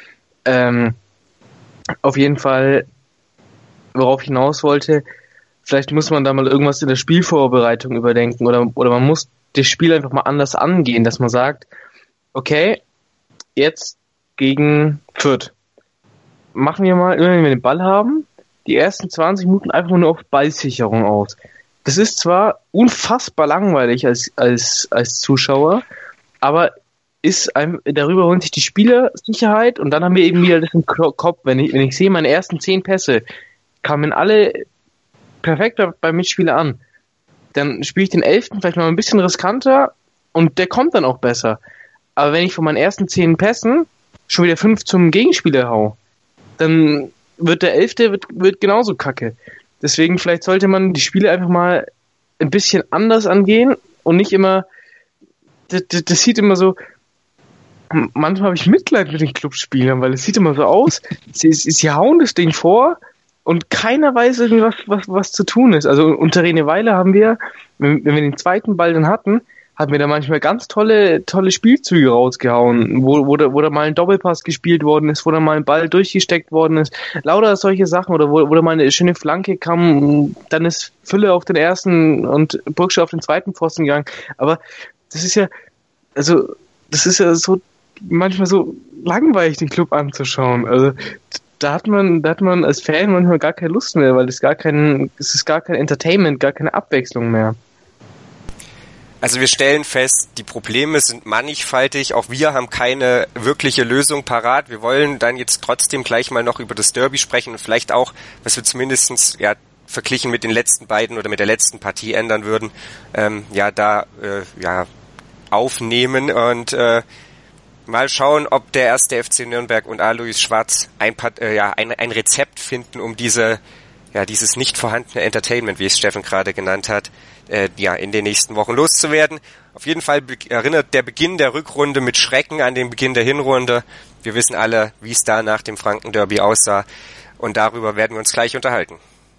Ähm, auf jeden Fall, worauf ich hinaus wollte, vielleicht muss man da mal irgendwas in der Spielvorbereitung überdenken, oder, oder man muss das Spiel einfach mal anders angehen, dass man sagt, okay, jetzt gegen Fürth, machen wir mal, immer wenn wir den Ball haben, die ersten zwanzig Minuten einfach nur auf Ballsicherung aus. Das ist zwar unfassbar langweilig als, als, als Zuschauer, aber ist einem, darüber holen sich die Spieler Sicherheit und dann haben wir eben wieder das im Kopf. Wenn ich, wenn ich sehe, meine ersten zehn Pässe kamen alle perfekt beim Mitspieler an, dann spiele ich den elften vielleicht mal ein bisschen riskanter und der kommt dann auch besser. Aber wenn ich von meinen ersten zehn Pässen schon wieder fünf zum Gegenspieler hau, dann wird der elfte wird, wird genauso kacke. Deswegen vielleicht sollte man die Spiele einfach mal ein bisschen anders angehen und nicht immer, das, das, das sieht immer so, manchmal habe ich Mitleid mit den Clubspielern, weil es sieht immer so aus, sie, sie hauen das Ding vor und keiner weiß irgendwie, was, was, was zu tun ist. Also unter René Weiler haben wir, wenn, wenn wir den zweiten Ball dann hatten, hat mir da manchmal ganz tolle tolle Spielzüge rausgehauen, wo, wo, da, wo da mal ein Doppelpass gespielt worden ist, wo da mal ein Ball durchgesteckt worden ist. Lauter solche Sachen, oder wo, wo da mal eine schöne Flanke kam, dann ist Fülle auf den ersten und Burgscher auf den zweiten Pfosten gegangen. Aber das ist ja, also, das ist ja so, manchmal so langweilig, den Club anzuschauen. Also, da hat man, da hat man als Fan manchmal gar keine Lust mehr, weil es gar kein, es ist gar kein Entertainment, gar keine Abwechslung mehr. Also wir stellen fest, die Probleme sind mannigfaltig, auch wir haben keine wirkliche Lösung parat. Wir wollen dann jetzt trotzdem gleich mal noch über das Derby sprechen und vielleicht auch, was wir zumindestens ja verglichen mit den letzten beiden oder mit der letzten Partie ändern würden, ähm, ja da äh, ja aufnehmen und äh, mal schauen, ob der erste F C Nürnberg und Alois Schwarz ein, äh, ja, ein, ein Rezept finden, um diese ja dieses nicht vorhandene Entertainment, wie es Steffen gerade genannt hat, äh, ja in den nächsten Wochen loszuwerden. Auf jeden Fall be- erinnert der Beginn der Rückrunde mit Schrecken an den Beginn der Hinrunde. Wir wissen alle, wie es da nach dem Franken-Derby aussah, und darüber werden wir uns gleich unterhalten.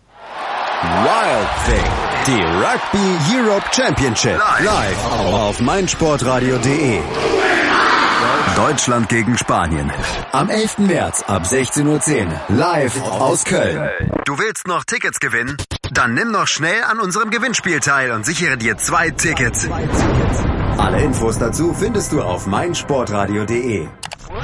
Wild Thing, die Rugby Europe Championship, live auf meinsportradio punkt de. Deutschland gegen Spanien. Am elften März ab sechzehn Uhr zehn. Live aus Köln. Du willst noch Tickets gewinnen? Dann nimm noch schnell an unserem Gewinnspiel teil und sichere dir zwei Tickets. Alle Infos dazu findest du auf meinsportradio punkt de.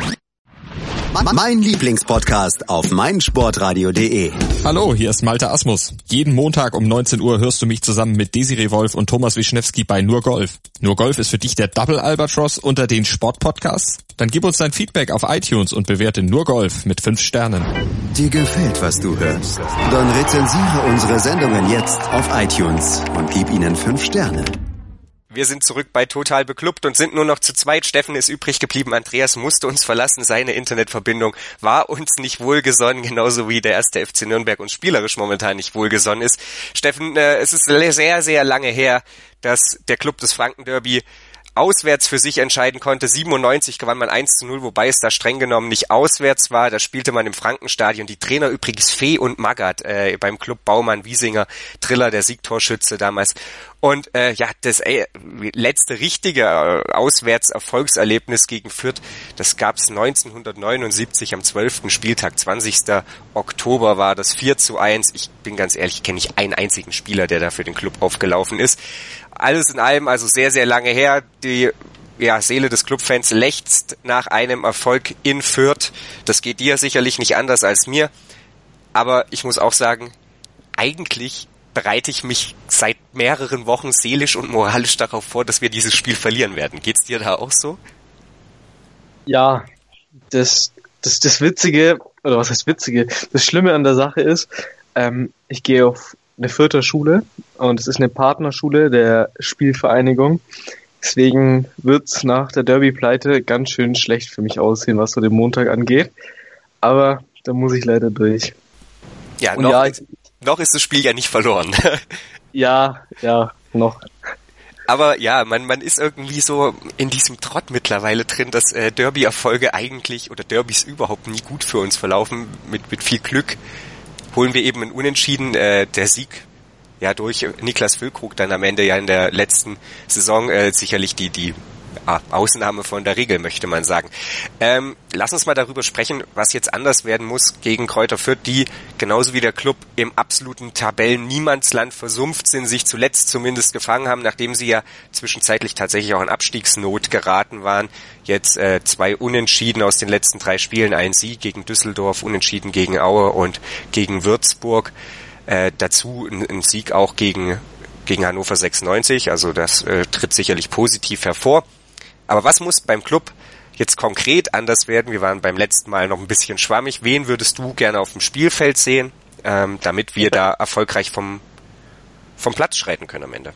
Mein Lieblingspodcast auf meinsportradio punkt de. Hallo, hier ist Malte Asmus. Jeden Montag um neunzehn Uhr hörst du mich zusammen mit Desiree Wolf und Thomas Wischnewski bei Nur Golf. Nur Golf ist für dich der Double Albatross unter den Sportpodcasts? Dann gib uns dein Feedback auf iTunes und bewerte Nur Golf mit fünf Sternen. Dir gefällt, was du hörst? Dann rezensiere unsere Sendungen jetzt auf iTunes und gib ihnen fünf Sterne. Wir sind zurück bei Total Beklubbt und sind nur noch zu zweit. Steffen ist übrig geblieben. Andreas musste uns verlassen. Seine Internetverbindung war uns nicht wohlgesonnen, genauso wie der erste F C Nürnberg uns spielerisch momentan nicht wohlgesonnen ist. Steffen, äh, es ist sehr, sehr lange her, dass der Club des Franken-Derby auswärts für sich entscheiden konnte. siebenundneunzig gewann man eins zu null, wobei es da streng genommen nicht auswärts war. Da spielte man im Frankenstadion. Die Trainer übrigens Fee und Magath äh, beim Club Baumann Wiesinger, Triller, der Siegtorschütze damals. Und äh, ja, das äh, letzte richtige äh, Auswärtserfolgserlebnis gegen Fürth, das gab's neunzehnhundertneunundsiebzig am zwölften Spieltag, zwanzigsten Oktober war das vier zu eins. Ich bin ganz ehrlich, kenne ich einen einzigen Spieler, der da für den Club aufgelaufen ist. Alles in allem also sehr, sehr lange her. Die ja, Seele des Clubfans lechzt nach einem Erfolg in Fürth. Das geht dir sicherlich nicht anders als mir. Aber ich muss auch sagen, eigentlich bereite ich mich seit mehreren Wochen seelisch und moralisch darauf vor, dass wir dieses Spiel verlieren werden. Geht's dir da auch so? Ja, das, das, das Witzige, oder was heißt Witzige, das Schlimme an der Sache ist, ähm, ich gehe auf eine Fürther Schule und es ist eine Partnerschule der Spielvereinigung. Deswegen wird's nach der Derby-Pleite ganz schön schlecht für mich aussehen, was so den Montag angeht. Aber da muss ich leider durch. Ja, noch, ja ich, noch ist das Spiel ja nicht verloren. Ja, ja, noch. Aber ja, man, man ist irgendwie so in diesem Trott mittlerweile drin, dass äh, Derby-Erfolge eigentlich oder Derbys überhaupt nie gut für uns verlaufen. Mit, mit viel Glück holen wir eben ein Unentschieden. Äh, der Sieg ja durch Niklas Füllkrug dann am Ende ja in der letzten Saison äh, sicherlich die die ah, Ausnahme von der Regel, möchte man sagen. Ähm, lass uns mal darüber sprechen, was jetzt anders werden muss gegen Kräuter Fürth, die genauso wie der Club im absoluten Tabellen-Niemandsland versumpft sind, sich zuletzt zumindest gefangen haben, nachdem sie ja zwischenzeitlich tatsächlich auch in Abstiegsnot geraten waren. Jetzt äh, zwei Unentschieden aus den letzten drei Spielen, ein Sieg gegen Düsseldorf, Unentschieden gegen Aue und gegen Würzburg. Äh, dazu ein, ein Sieg auch gegen gegen Hannover sechsundneunzig, also das äh, tritt sicherlich positiv hervor. Aber was muss beim Club jetzt konkret anders werden? Wir waren beim letzten Mal noch ein bisschen schwammig. Wen würdest du gerne auf dem Spielfeld sehen, ähm, damit wir da erfolgreich vom vom Platz schreiten können am Ende?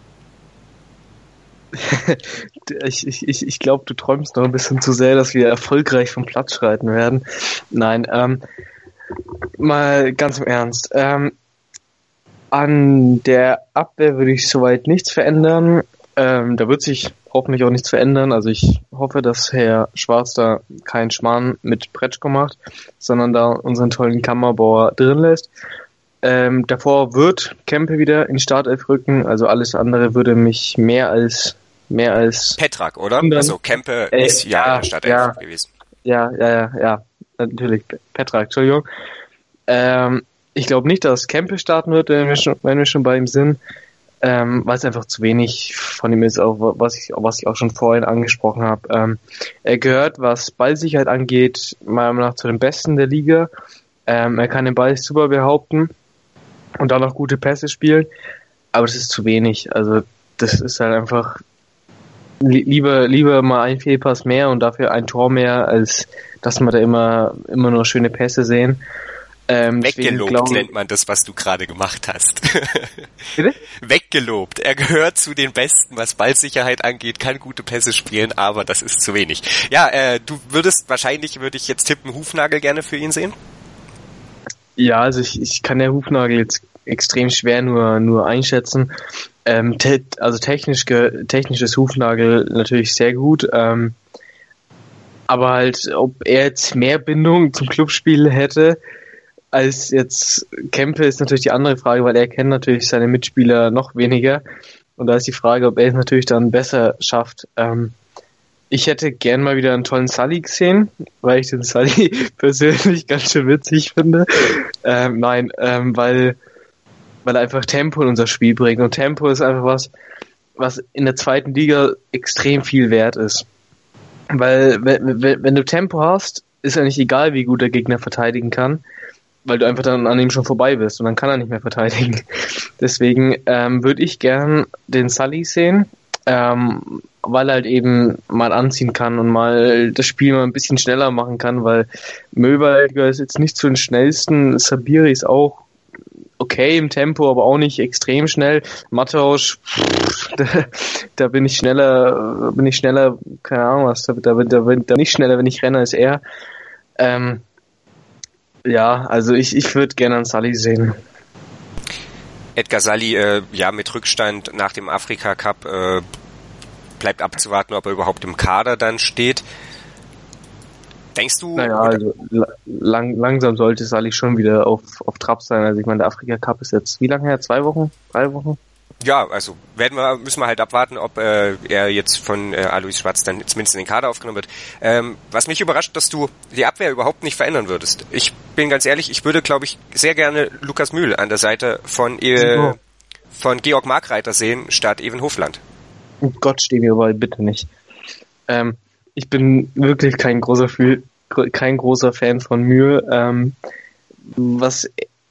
ich ich, ich, ich glaube, du träumst noch ein bisschen zu sehr, dass wir erfolgreich vom Platz schreiten werden. Nein, ähm, mal ganz im Ernst. Ähm, an der Abwehr würde ich soweit nichts verändern. Ähm, da wird sich hoffentlich auch nichts verändern. Also ich hoffe, dass Herr Schwarz da keinen Schmarrn mit Pretschko macht, sondern da unseren tollen Kammerbauer drin lässt. Ähm, davor wird Kempe wieder in Startelf rücken. Also alles andere würde mich mehr als mehr als Petrak, oder? Wundern. Also Kempe äh, ist ja, ja in der Startelf ja, gewesen. Ja, ja, ja, ja, natürlich. Petrak, Entschuldigung. Ähm, ich glaube nicht, dass Kempe starten wird, wenn wir schon, wenn wir schon bei ihm sind. Ähm, weil es einfach zu wenig von ihm ist, auch was ich, was ich auch schon vorhin angesprochen habe. Ähm, er gehört, was Ballsicherheit angeht, meiner Meinung nach zu den Besten der Liga. Ähm, er kann den Ball super behaupten und dann auch gute Pässe spielen, aber das ist zu wenig. Also das ist halt einfach li- lieber lieber mal ein Fehlpass mehr und dafür ein Tor mehr, als dass wir da immer immer nur schöne Pässe sehen. Ähm, Weggelobt glaub, nennt man das, was du gerade gemacht hast. Bitte? Weggelobt. Er gehört zu den Besten, was Ballsicherheit angeht, kann gute Pässe spielen, aber das ist zu wenig. Ja, äh, du würdest wahrscheinlich, würde ich jetzt tippen, Hufnagel gerne für ihn sehen? Ja, also ich, ich kann der Hufnagel jetzt extrem schwer nur nur einschätzen. Ähm, te- also technisch ge- technisches Hufnagel natürlich sehr gut. Ähm, aber halt, ob er jetzt mehr Bindung zum Clubspiel hätte als jetzt Kempe, ist natürlich die andere Frage, weil er kennt natürlich seine Mitspieler noch weniger. Und da ist die Frage, ob er es natürlich dann besser schafft. Ähm, ich hätte gern mal wieder einen tollen Sully gesehen, weil ich den Sully persönlich ganz schön witzig finde. Ähm, nein, ähm, weil, weil er einfach Tempo in unser Spiel bringt. Und Tempo ist einfach was, was in der zweiten Liga extrem viel wert ist. Weil wenn, wenn du Tempo hast, ist eigentlich egal, wie gut der Gegner verteidigen kann, weil du einfach dann an ihm schon vorbei bist und dann kann er nicht mehr verteidigen. Deswegen ähm, würde ich gern den Sully sehen, ähm, weil er halt eben mal anziehen kann und mal das Spiel mal ein bisschen schneller machen kann, weil Möwald ist jetzt nicht zu den schnellsten, Sabiri ist auch okay im Tempo, aber auch nicht extrem schnell. Matthäus, da, da bin ich schneller, bin ich schneller, keine Ahnung was, da, da, da bin ich nicht schneller, wenn ich renne als er. Ähm, ja, also ich, ich würde gerne einen Sully sehen. Edgar Sully, äh, ja, mit Rückstand nach dem Afrika Cup, äh, bleibt abzuwarten, ob er überhaupt im Kader dann steht. Denkst du? Naja, also lang, langsam sollte Sully schon wieder auf, auf Trab sein. Also ich meine, der Afrika Cup ist jetzt wie lange her? Zwei Wochen? Drei Wochen? Ja, also werden wir, müssen wir halt abwarten, ob äh, er jetzt von äh, Alois Schwarz dann zumindest in den Kader aufgenommen wird. Ähm, was mich überrascht, dass du die Abwehr überhaupt nicht verändern würdest. Ich bin ganz ehrlich, ich würde, glaube ich, sehr gerne Lukas Mühl an der Seite von äh, von Georg Markreiter sehen, statt Even Hofland. Oh Gott, steh mir aber bitte nicht. Ähm, ich bin wirklich kein großer Fühl, kein großer Fan von Mühl. Ähm, was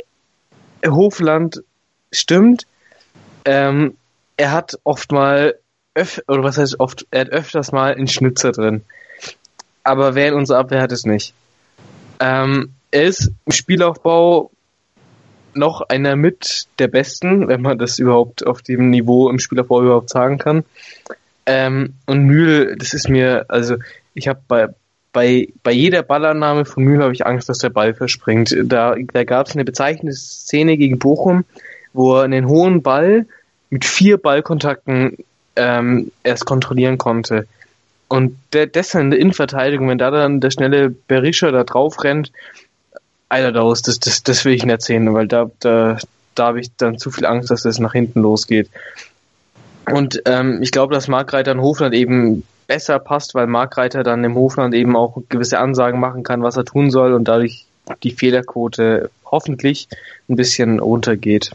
Hofland stimmt, ähm, er hat oft mal öf- oder was heißt oft, er hat öfters mal einen Schnitzer drin. Aber wer in unserer Abwehr hat es nicht. Ähm, er ist im Spielaufbau noch einer mit der Besten, wenn man das überhaupt auf dem Niveau im Spielaufbau überhaupt sagen kann. Ähm, und Mühl, das ist mir, also ich habe bei bei bei jeder Ballannahme von Mühl habe ich Angst, dass der Ball verspringt. Da da gab es eine bezeichnende Szene gegen Bochum, wo er einen hohen Ball mit vier Ballkontakten ähm, erst kontrollieren konnte. Und der, dessen in der Innenverteidigung, wenn da dann der schnelle Berisha da drauf rennt, Alter, das, das, das, das will ich nicht sehen, weil da, da, da habe ich dann zu viel Angst, dass das nach hinten losgeht. Und ähm, ich glaube, dass Markreiter in Hofland eben besser passt, weil Markreiter dann im Hofland eben auch gewisse Ansagen machen kann, was er tun soll und dadurch die Fehlerquote hoffentlich ein bisschen runtergeht.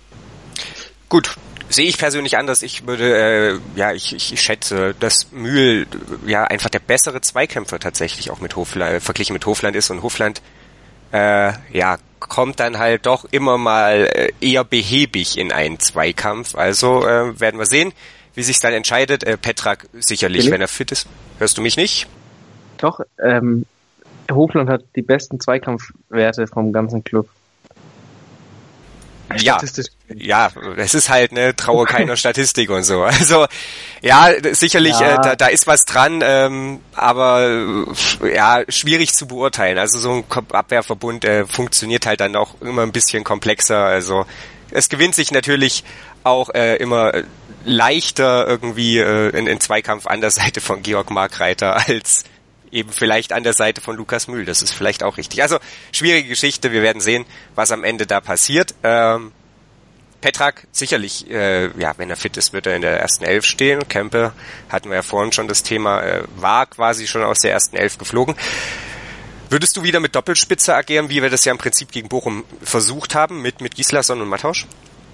Gut, sehe ich persönlich anders. Ich würde, äh, ja, ich, ich schätze, dass Mühl ja einfach der bessere Zweikämpfer tatsächlich auch mit Hofland, äh, verglichen mit Hofland ist und Hofland äh, ja, kommt dann halt doch immer mal äh, eher behäbig in einen Zweikampf. Also äh, werden wir sehen, wie sich's dann entscheidet. Äh, Petrak sicherlich, Billy? Wenn er fit ist. Hörst du mich nicht? Doch, ähm, Hofland hat die besten Zweikampfwerte vom ganzen Club. Ja, ja, es ist halt, ne, traue keiner Statistik und so. Also, ja, sicherlich, ja. Äh, da, da ist was dran, ähm, aber äh, ja, schwierig zu beurteilen. Also so ein Abwehrverbund äh, funktioniert halt dann auch immer ein bisschen komplexer. Also es gewinnt sich natürlich auch äh, immer leichter irgendwie äh, in, in Zweikampf an der Seite von Georg Markreiter als eben vielleicht an der Seite von Lukas Mühl. Das ist vielleicht auch richtig. Also, schwierige Geschichte. Wir werden sehen, was am Ende da passiert. Ähm, Petrak, sicherlich, äh, ja, wenn er fit ist, wird er in der ersten Elf stehen. Kempe, hatten wir ja vorhin schon das Thema, äh, war quasi schon aus der ersten Elf geflogen. Würdest du wieder mit Doppelspitze agieren, wie wir das ja im Prinzip gegen Bochum versucht haben, mit, mit Gislason und Mattausch?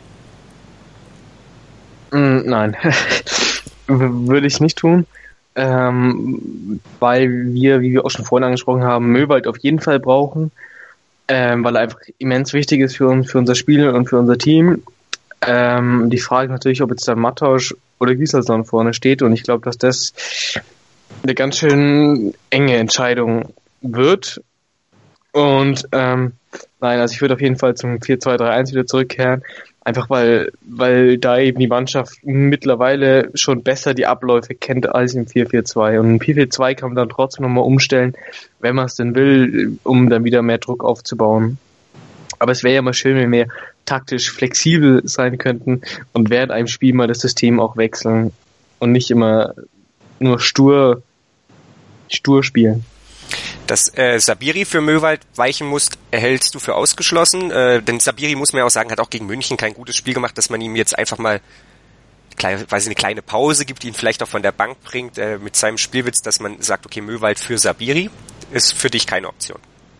Mm, nein, würde ich nicht tun. Ähm, weil wir, wie wir auch schon vorhin angesprochen haben, Möwald auf jeden Fall brauchen, ähm, weil er einfach immens wichtig ist für uns, für unser Spiel und für unser Team. Ähm, die Frage ist natürlich, ob jetzt da Mattausch oder Gislason vorne steht, und ich glaube, dass das eine ganz schön enge Entscheidung wird. Und ähm, nein, also ich würde auf jeden Fall zum vier zwei drei eins wieder zurückkehren. Einfach weil, weil da eben die Mannschaft mittlerweile schon besser die Abläufe kennt als im vier vier zwei. Und im vier vier zwei kann man dann trotzdem nochmal umstellen, wenn man es denn will, um dann wieder mehr Druck aufzubauen. Aber es wäre ja mal schön, wenn wir taktisch flexibel sein könnten und während einem Spiel mal das System auch wechseln und nicht immer nur stur, stur spielen. Dass äh, Sabiri für Möwald weichen muss, hältst du für ausgeschlossen? Äh, denn Sabiri, muss man ja auch sagen, hat auch gegen München kein gutes Spiel gemacht, dass man ihm jetzt einfach mal kleine, weiß ich, eine kleine Pause gibt, ihn vielleicht auch von der Bank bringt äh, mit seinem Spielwitz, dass man sagt, okay, Möwald für Sabiri, ist für dich keine Option.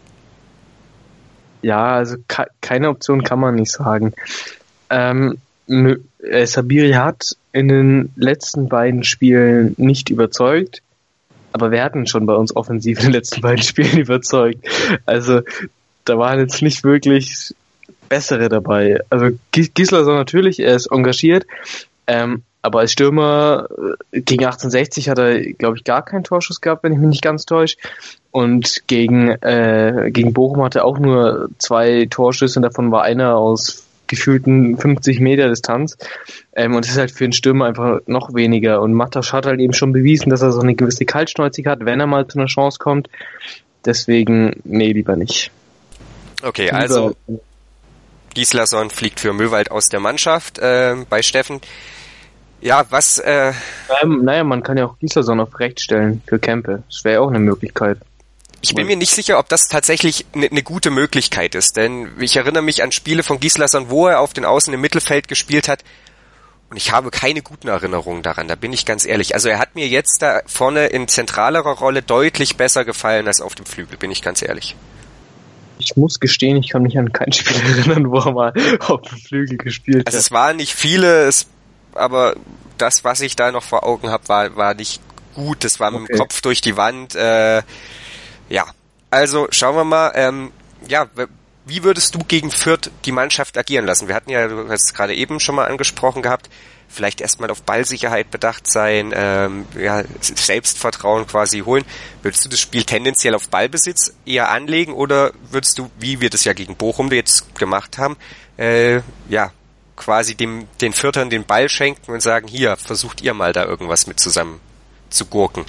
Ja, also ke- keine Option kann man nicht sagen. Ähm, äh, Sabiri hat in den letzten beiden Spielen nicht überzeugt. aber wir hatten schon bei uns offensiv in den letzten beiden Spielen überzeugt. Also da waren jetzt nicht wirklich bessere dabei. Also Gislason natürlich, er ist engagiert, ähm, aber als Stürmer gegen achtzehnhundertsechzig hat er, glaube ich, gar keinen Torschuss gehabt, wenn ich mich nicht ganz täusche. Und gegen äh, gegen Bochum hatte er auch nur zwei Torschüsse und davon war einer aus gefühlten fünfzig Meter Distanz. Ähm, und das ist halt für einen Stürmer einfach noch weniger. Und Matasch hat halt eben schon bewiesen, dass er so eine gewisse Kaltschnäuzigkeit hat, wenn er mal zu einer Chance kommt. Deswegen, nee, lieber nicht. Okay, also Gislason fliegt für Möwald aus der Mannschaft äh, bei Steffen. Ja, was... Äh ähm, naja, man kann ja auch Gislason auf rechts stellen für Kempe. Das wäre ja auch eine Möglichkeit. Ich bin mir nicht sicher, ob das tatsächlich eine ne gute Möglichkeit ist, denn ich erinnere mich an Spiele von Gislason, wo er auf den Außen im Mittelfeld gespielt hat und ich habe keine guten Erinnerungen daran, da bin ich ganz ehrlich. Also er hat mir jetzt da vorne in zentralerer Rolle deutlich besser gefallen als auf dem Flügel, bin ich ganz ehrlich. Ich muss gestehen, ich kann mich an kein Spiel erinnern, wo er mal auf dem Flügel gespielt also hat. Es waren nicht viele, es, aber das, was ich da noch vor Augen habe, war, war nicht gut. Das war mit okay. dem Kopf durch die Wand. Äh, ja, also schauen wir mal. Ähm, ja, wie würdest du gegen Fürth die Mannschaft agieren lassen? Wir hatten ja, du hast es gerade eben schon mal angesprochen gehabt, vielleicht erstmal auf Ballsicherheit bedacht sein, ähm, ja, Selbstvertrauen quasi holen. Würdest du das Spiel tendenziell auf Ballbesitz eher anlegen oder würdest du, wie wir das ja gegen Bochum jetzt gemacht haben, äh, ja, quasi dem, den Fürthern den Ball schenken und sagen, hier, versucht ihr mal da irgendwas mit zusammen zu gurken?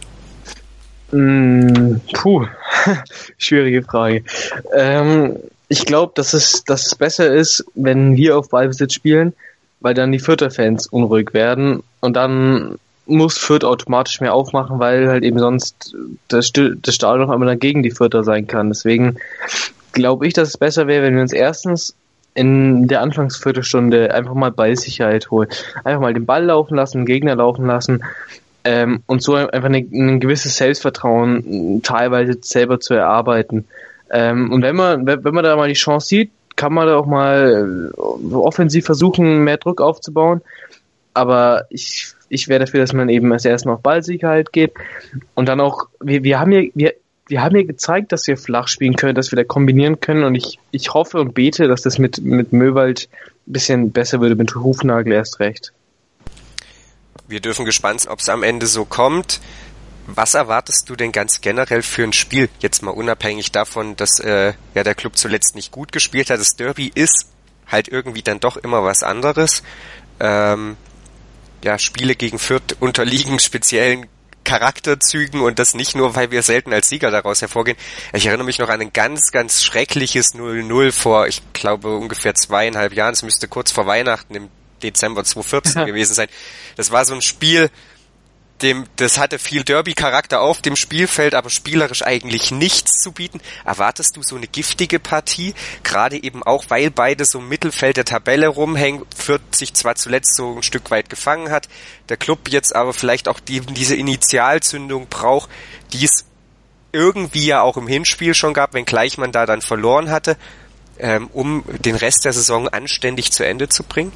Mm, puh, schwierige Frage. Ähm, ich glaube, dass es, dass es besser ist, wenn wir auf Ballbesitz spielen, weil dann die Fürther Fans unruhig werden und dann muss Fürth automatisch mehr aufmachen, weil halt eben sonst das, das Stadion noch einmal dagegen die Fürther sein kann. Deswegen glaube ich, dass es besser wäre, wenn wir uns erstens in der Anfangsviertelstunde einfach mal Ballsicherheit holen. Einfach mal den Ball laufen lassen, den Gegner laufen lassen ähm, und so einfach eine, ein gewisses Selbstvertrauen teilweise selber zu erarbeiten. Ähm, und wenn man, wenn man da mal die Chance sieht, kann man da auch mal offensiv versuchen, mehr Druck aufzubauen. Aber ich, ich wäre dafür, dass man eben als erstes auf Ballsicherheit geht. Und dann auch, wir, wir haben ja, wir, wir haben ja gezeigt, dass wir flach spielen können, dass wir da kombinieren können. Und ich, ich hoffe und bete, dass das mit, mit Möwald ein bisschen besser würde, mit Hufnagel erst recht. Wir dürfen gespannt sein, ob es am Ende so kommt. Was erwartest du denn ganz generell für ein Spiel? Jetzt mal unabhängig davon, dass äh, ja der Club zuletzt nicht gut gespielt hat. Das Derby ist halt irgendwie dann doch immer was anderes. Ähm, ja, Spiele gegen Fürth unterliegen speziellen Charakterzügen und das nicht nur, weil wir selten als Sieger daraus hervorgehen. Ich erinnere mich noch an ein ganz, ganz schreckliches null null vor, ich glaube, ungefähr zweieinhalb Jahren. Es müsste kurz vor Weihnachten im Dezember zweitausendvierzehn gewesen sein. Das war so ein Spiel, dem, das hatte viel Derby-Charakter auf dem Spielfeld, aber spielerisch eigentlich nichts zu bieten. Erwartest du so eine giftige Partie? Gerade eben auch, weil beide so im Mittelfeld der Tabelle rumhängen, Fürth sich zwar zuletzt so ein Stück weit gefangen hat, der Club jetzt aber vielleicht auch die, diese Initialzündung braucht, die es irgendwie ja auch im Hinspiel schon gab, wenngleich man da dann verloren hatte, ähm, um den Rest der Saison anständig zu Ende zu bringen?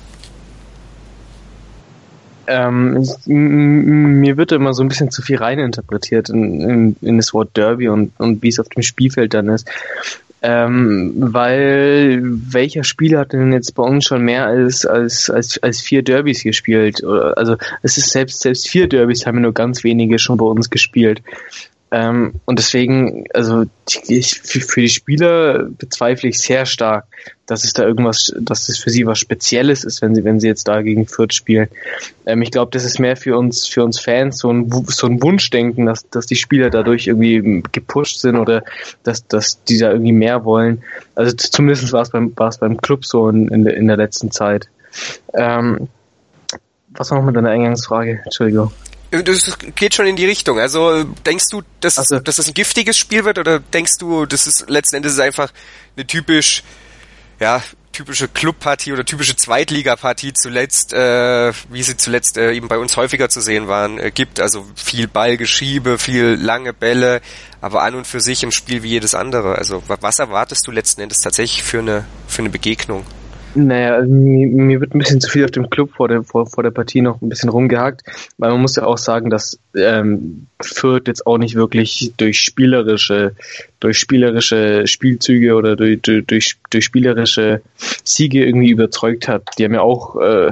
Ähm, ich, m- mir wird immer so ein bisschen zu viel reininterpretiert in, in, in das Wort Derby und, und wie es auf dem Spielfeld dann ist. Ähm, weil welcher Spieler hat denn jetzt bei uns schon mehr als, als, als, als vier Derbys gespielt? Also es ist selbst, selbst vier Derbys haben nur ganz wenige schon bei uns gespielt. Ähm, und deswegen, also ich, für, für die Spieler bezweifle ich sehr stark, dass es da irgendwas, dass es für sie was Spezielles ist, wenn sie, wenn sie jetzt da gegen Fürth spielen. Ähm, ich glaube, das ist mehr für uns, für uns Fans so ein, so ein Wunschdenken, dass, dass die Spieler dadurch irgendwie gepusht sind oder dass, dass die da irgendwie mehr wollen. Also zumindest war es beim, war es beim Club so in, in, der, in der letzten Zeit. Ähm, was war noch mit deiner Eingangsfrage? Entschuldigung. Das geht schon in die Richtung. Also denkst du, dass, also, dass es ein giftiges Spiel wird oder denkst du, das ist letzten Endes einfach eine typisch, ja, typische Clubpartie oder typische Zweitligapartie zuletzt, äh, wie sie zuletzt äh, eben bei uns häufiger zu sehen waren, äh, gibt? Also viel Ballgeschiebe, viel lange Bälle, aber an und für sich ein Spiel wie jedes andere. Also was erwartest du letzten Endes tatsächlich für eine für eine Begegnung? Naja, also mir, mir wird ein bisschen zu viel auf dem Club vor der, vor, vor der Partie noch ein bisschen rumgehackt, weil man muss ja auch sagen, dass ähm, Fürth jetzt auch nicht wirklich durch spielerische, durch spielerische Spielzüge oder durch, durch, durch spielerische Siege irgendwie überzeugt hat. Die haben ja auch, äh,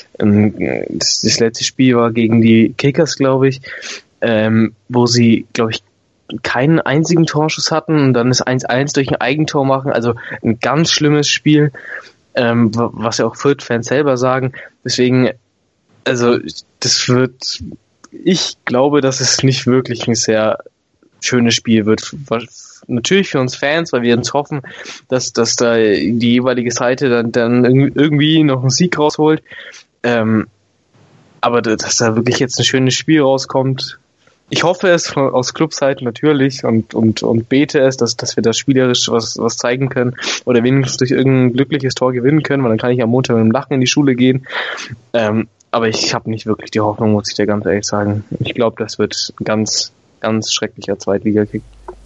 das, das letzte Spiel war gegen die Kickers, glaube ich, ähm, wo sie, glaube ich, keinen einzigen Torschuss hatten und dann ist eins eins durch ein Eigentor machen, also ein ganz schlimmes Spiel. Ähm, was ja auch Fürth-Fans selber sagen. Deswegen, also das wird, ich glaube, dass es nicht wirklich ein sehr schönes Spiel wird. Natürlich für uns Fans, weil wir uns hoffen, dass, dass da die jeweilige Seite dann, dann irgendwie noch einen Sieg rausholt. Ähm, aber dass da wirklich jetzt ein schönes Spiel rauskommt, ich hoffe es von, aus Clubseite natürlich und, und, und bete es, dass, dass wir da spielerisch was, was zeigen können oder wenigstens durch irgendein glückliches Tor gewinnen können, weil dann kann ich am Montag mit dem Lachen in die Schule gehen. Ähm, aber ich habe nicht wirklich die Hoffnung, muss ich dir ganz ehrlich sagen. Ich glaube, das wird ein ganz, ganz schrecklicher Zweitliga-Kick.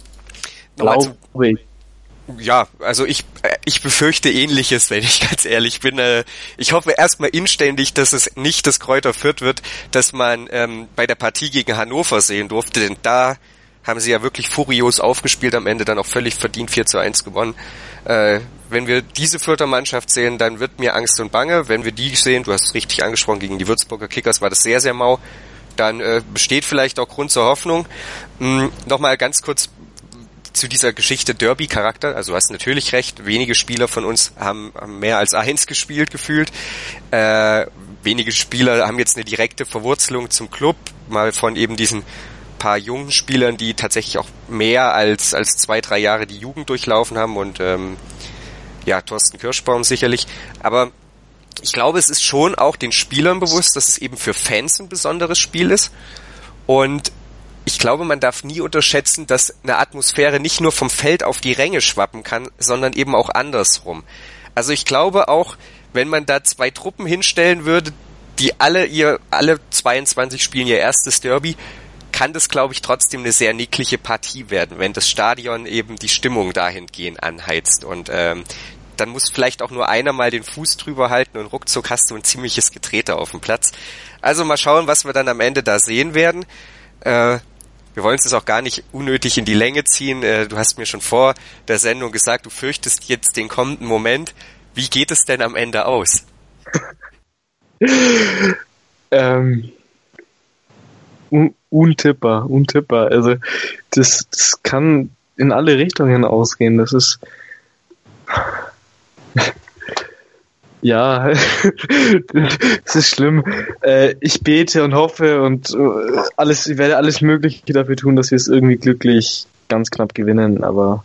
Glaube ich. Ja, also ich ich befürchte Ähnliches, wenn ich ganz ehrlich bin. Äh, ich hoffe erstmal inständig, dass es nicht das Kräuter Fürth wird, dass man ähm, bei der Partie gegen Hannover sehen durfte, denn da haben sie ja wirklich furios aufgespielt, am Ende dann auch völlig verdient vier zu eins gewonnen. Äh, wenn wir diese Fürther Mannschaft sehen, dann wird mir Angst und Bange. Wenn wir die sehen, du hast es richtig angesprochen, gegen die Würzburger Kickers war das sehr, sehr mau, dann äh, besteht vielleicht auch Grund zur Hoffnung. Hm, nochmal ganz kurz zu dieser Geschichte Derby-Charakter, also du hast natürlich recht, wenige Spieler von uns haben, haben mehr als eins gespielt, gefühlt. Äh, wenige Spieler haben jetzt eine direkte Verwurzelung zum Club, mal von eben diesen paar jungen Spielern, die tatsächlich auch mehr als als zwei, drei Jahre die Jugend durchlaufen haben und ähm, ja, Thorsten Kirschbaum sicherlich. Aber ich glaube, es ist schon auch den Spielern bewusst, dass es eben für Fans ein besonderes Spiel ist und ich glaube, man darf nie unterschätzen, dass eine Atmosphäre nicht nur vom Feld auf die Ränge schwappen kann, sondern eben auch andersrum. Also ich glaube auch, wenn man da zwei Truppen hinstellen würde, die alle ihr, alle zweiundzwanzig spielen ihr erstes Derby, kann das, glaube ich, trotzdem eine sehr nickliche Partie werden, wenn das Stadion eben die Stimmung dahingehend anheizt. Und ähm, dann muss vielleicht auch nur einer mal den Fuß drüber halten und ruckzuck hast du ein ziemliches Getrete auf dem Platz. Also mal schauen, was wir dann am Ende da sehen werden. Äh, Wir wollen es jetzt auch gar nicht unnötig in die Länge ziehen. Du hast mir schon vor der Sendung gesagt, du fürchtest jetzt den kommenden Moment. Wie geht es denn am Ende aus? ähm, un- untippbar, untippbar. Also das, das kann in alle Richtungen ausgehen. Das ist ja, das ist schlimm. Äh, ich bete und hoffe und äh, alles, ich werde alles Mögliche dafür tun, dass wir es irgendwie glücklich ganz knapp gewinnen, aber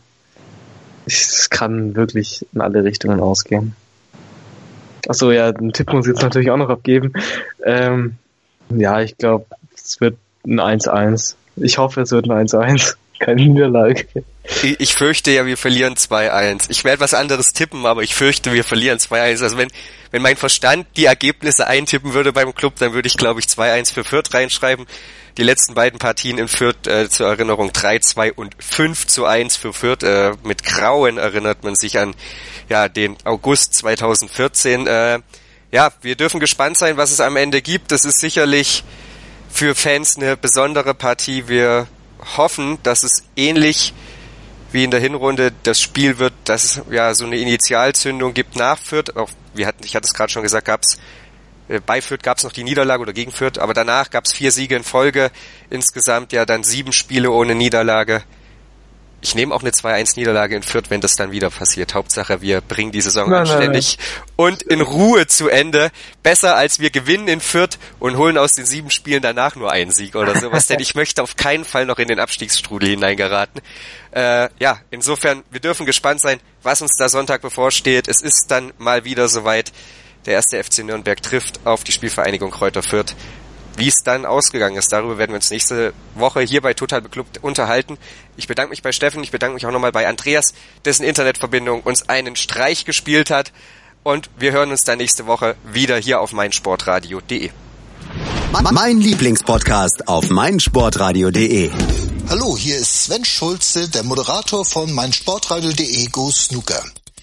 es kann wirklich in alle Richtungen ausgehen. Achso, ja, einen Tipp muss ich jetzt natürlich auch noch abgeben. Ähm, ja, ich glaube, es wird ein eins eins. Ich hoffe, es wird ein eins eins. Keine Niederlage. Ich fürchte ja, wir verlieren zwei eins. Ich werde was anderes tippen, aber ich fürchte, wir verlieren zwei eins. Also wenn wenn mein Verstand die Ergebnisse eintippen würde beim Club, dann würde ich, glaube ich, zwei eins für Fürth reinschreiben. Die letzten beiden Partien in Fürth, äh, zur Erinnerung, drei zwei und fünf zu eins für Fürth. Äh, mit Grauen erinnert man sich an ja den August zweitausendvierzehn. Äh, ja, wir dürfen gespannt sein, was es am Ende gibt. Das ist sicherlich für Fans eine besondere Partie. Wir hoffen, dass es ähnlich wie in der Hinrunde das Spiel wird, dass es ja so eine Initialzündung gibt nach Fürth. Auch wir hatten, ich hatte es gerade schon gesagt, gab's äh, bei Fürth gab es noch die Niederlage oder gegen Fürth, aber danach gab es vier Siege in Folge, insgesamt ja dann sieben Spiele ohne Niederlage. Ich nehme auch eine zwei eins Niederlage in Fürth, wenn das dann wieder passiert. Hauptsache, wir bringen die Saison nein, anständig nein, nein. und in Ruhe zu Ende. Besser als wir gewinnen in Fürth und holen aus den sieben Spielen danach nur einen Sieg oder sowas. Denn ich möchte auf keinen Fall noch in den Abstiegsstrudel hineingeraten. Äh, ja, insofern, wir dürfen gespannt sein, was uns da Sonntag bevorsteht. Es ist dann mal wieder soweit. Der erste F C Nürnberg trifft auf die Spielvereinigung Kräuter Fürth. Wie es dann ausgegangen ist, darüber werden wir uns nächste Woche hier bei Total Beklubbt unterhalten. Ich bedanke mich bei Steffen, ich bedanke mich auch nochmal bei Andreas, dessen Internetverbindung uns einen Streich gespielt hat. Und wir hören uns dann nächste Woche wieder hier auf meinsportradio punkt de. Mein Lieblingspodcast auf meinsportradio punkt de. Hallo, hier ist Sven Schulze, der Moderator von meinsportradio punkt de Go Snooker.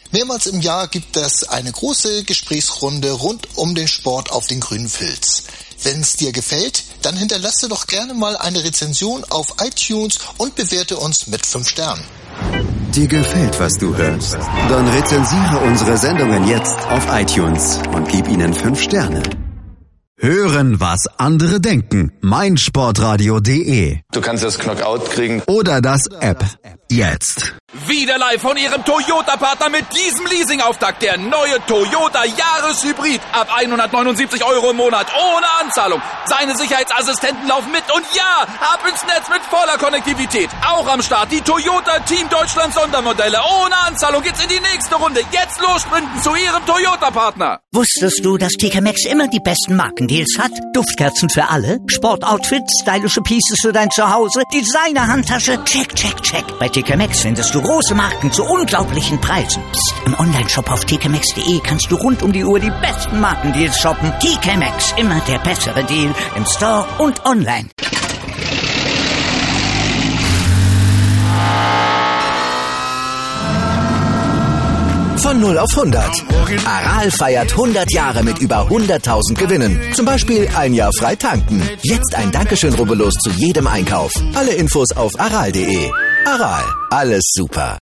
Mehrmals im Jahr gibt es eine große Gesprächsrunde rund um den Sport auf den grünen Filz. Wenn es dir gefällt, dann hinterlasse doch gerne mal eine Rezension auf iTunes und bewerte uns mit fünf Sternen. Dir gefällt, was du hörst? Dann rezensiere unsere Sendungen jetzt auf iTunes und gib ihnen fünf Sterne. Hören, was andere denken. meinsportradio punkt de. Du kannst das Knockout kriegen. Oder das App. Jetzt. Wieder live von Ihrem Toyota-Partner mit diesem Leasing-Auftakt. Der neue Toyota Jahreshybrid. Ab hundertneunundsiebzig Euro im Monat. Ohne Anzahlung. Seine Sicherheitsassistenten laufen mit. Und ja, ab ins Netz mit voller Konnektivität. Auch am Start die Toyota Team Deutschland Sondermodelle. Ohne Anzahlung geht's in die nächste Runde. Jetzt los sprinten zu Ihrem Toyota-Partner. Wusstest du, dass T K Maxx immer die besten Markendeals hat? Duftkerzen für alle, Sportoutfits, stylische Pieces für dein Zuhause, Designer-Handtasche, check, check, check. Bei T K Maxx findest du große Marken zu unglaublichen Preisen. Psst. Im Onlineshop auf t k maxx punkt de kannst du rund um die Uhr die besten Markendeals shoppen. T K Maxx, immer der bessere Deal im Store und online. Von null auf hundert. Aral feiert hundert Jahre mit über hunderttausend Gewinnen. Zum Beispiel ein Jahr frei tanken. Jetzt ein Dankeschön, rubbellos zu jedem Einkauf. Alle Infos auf aral punkt de. Aral, alles super.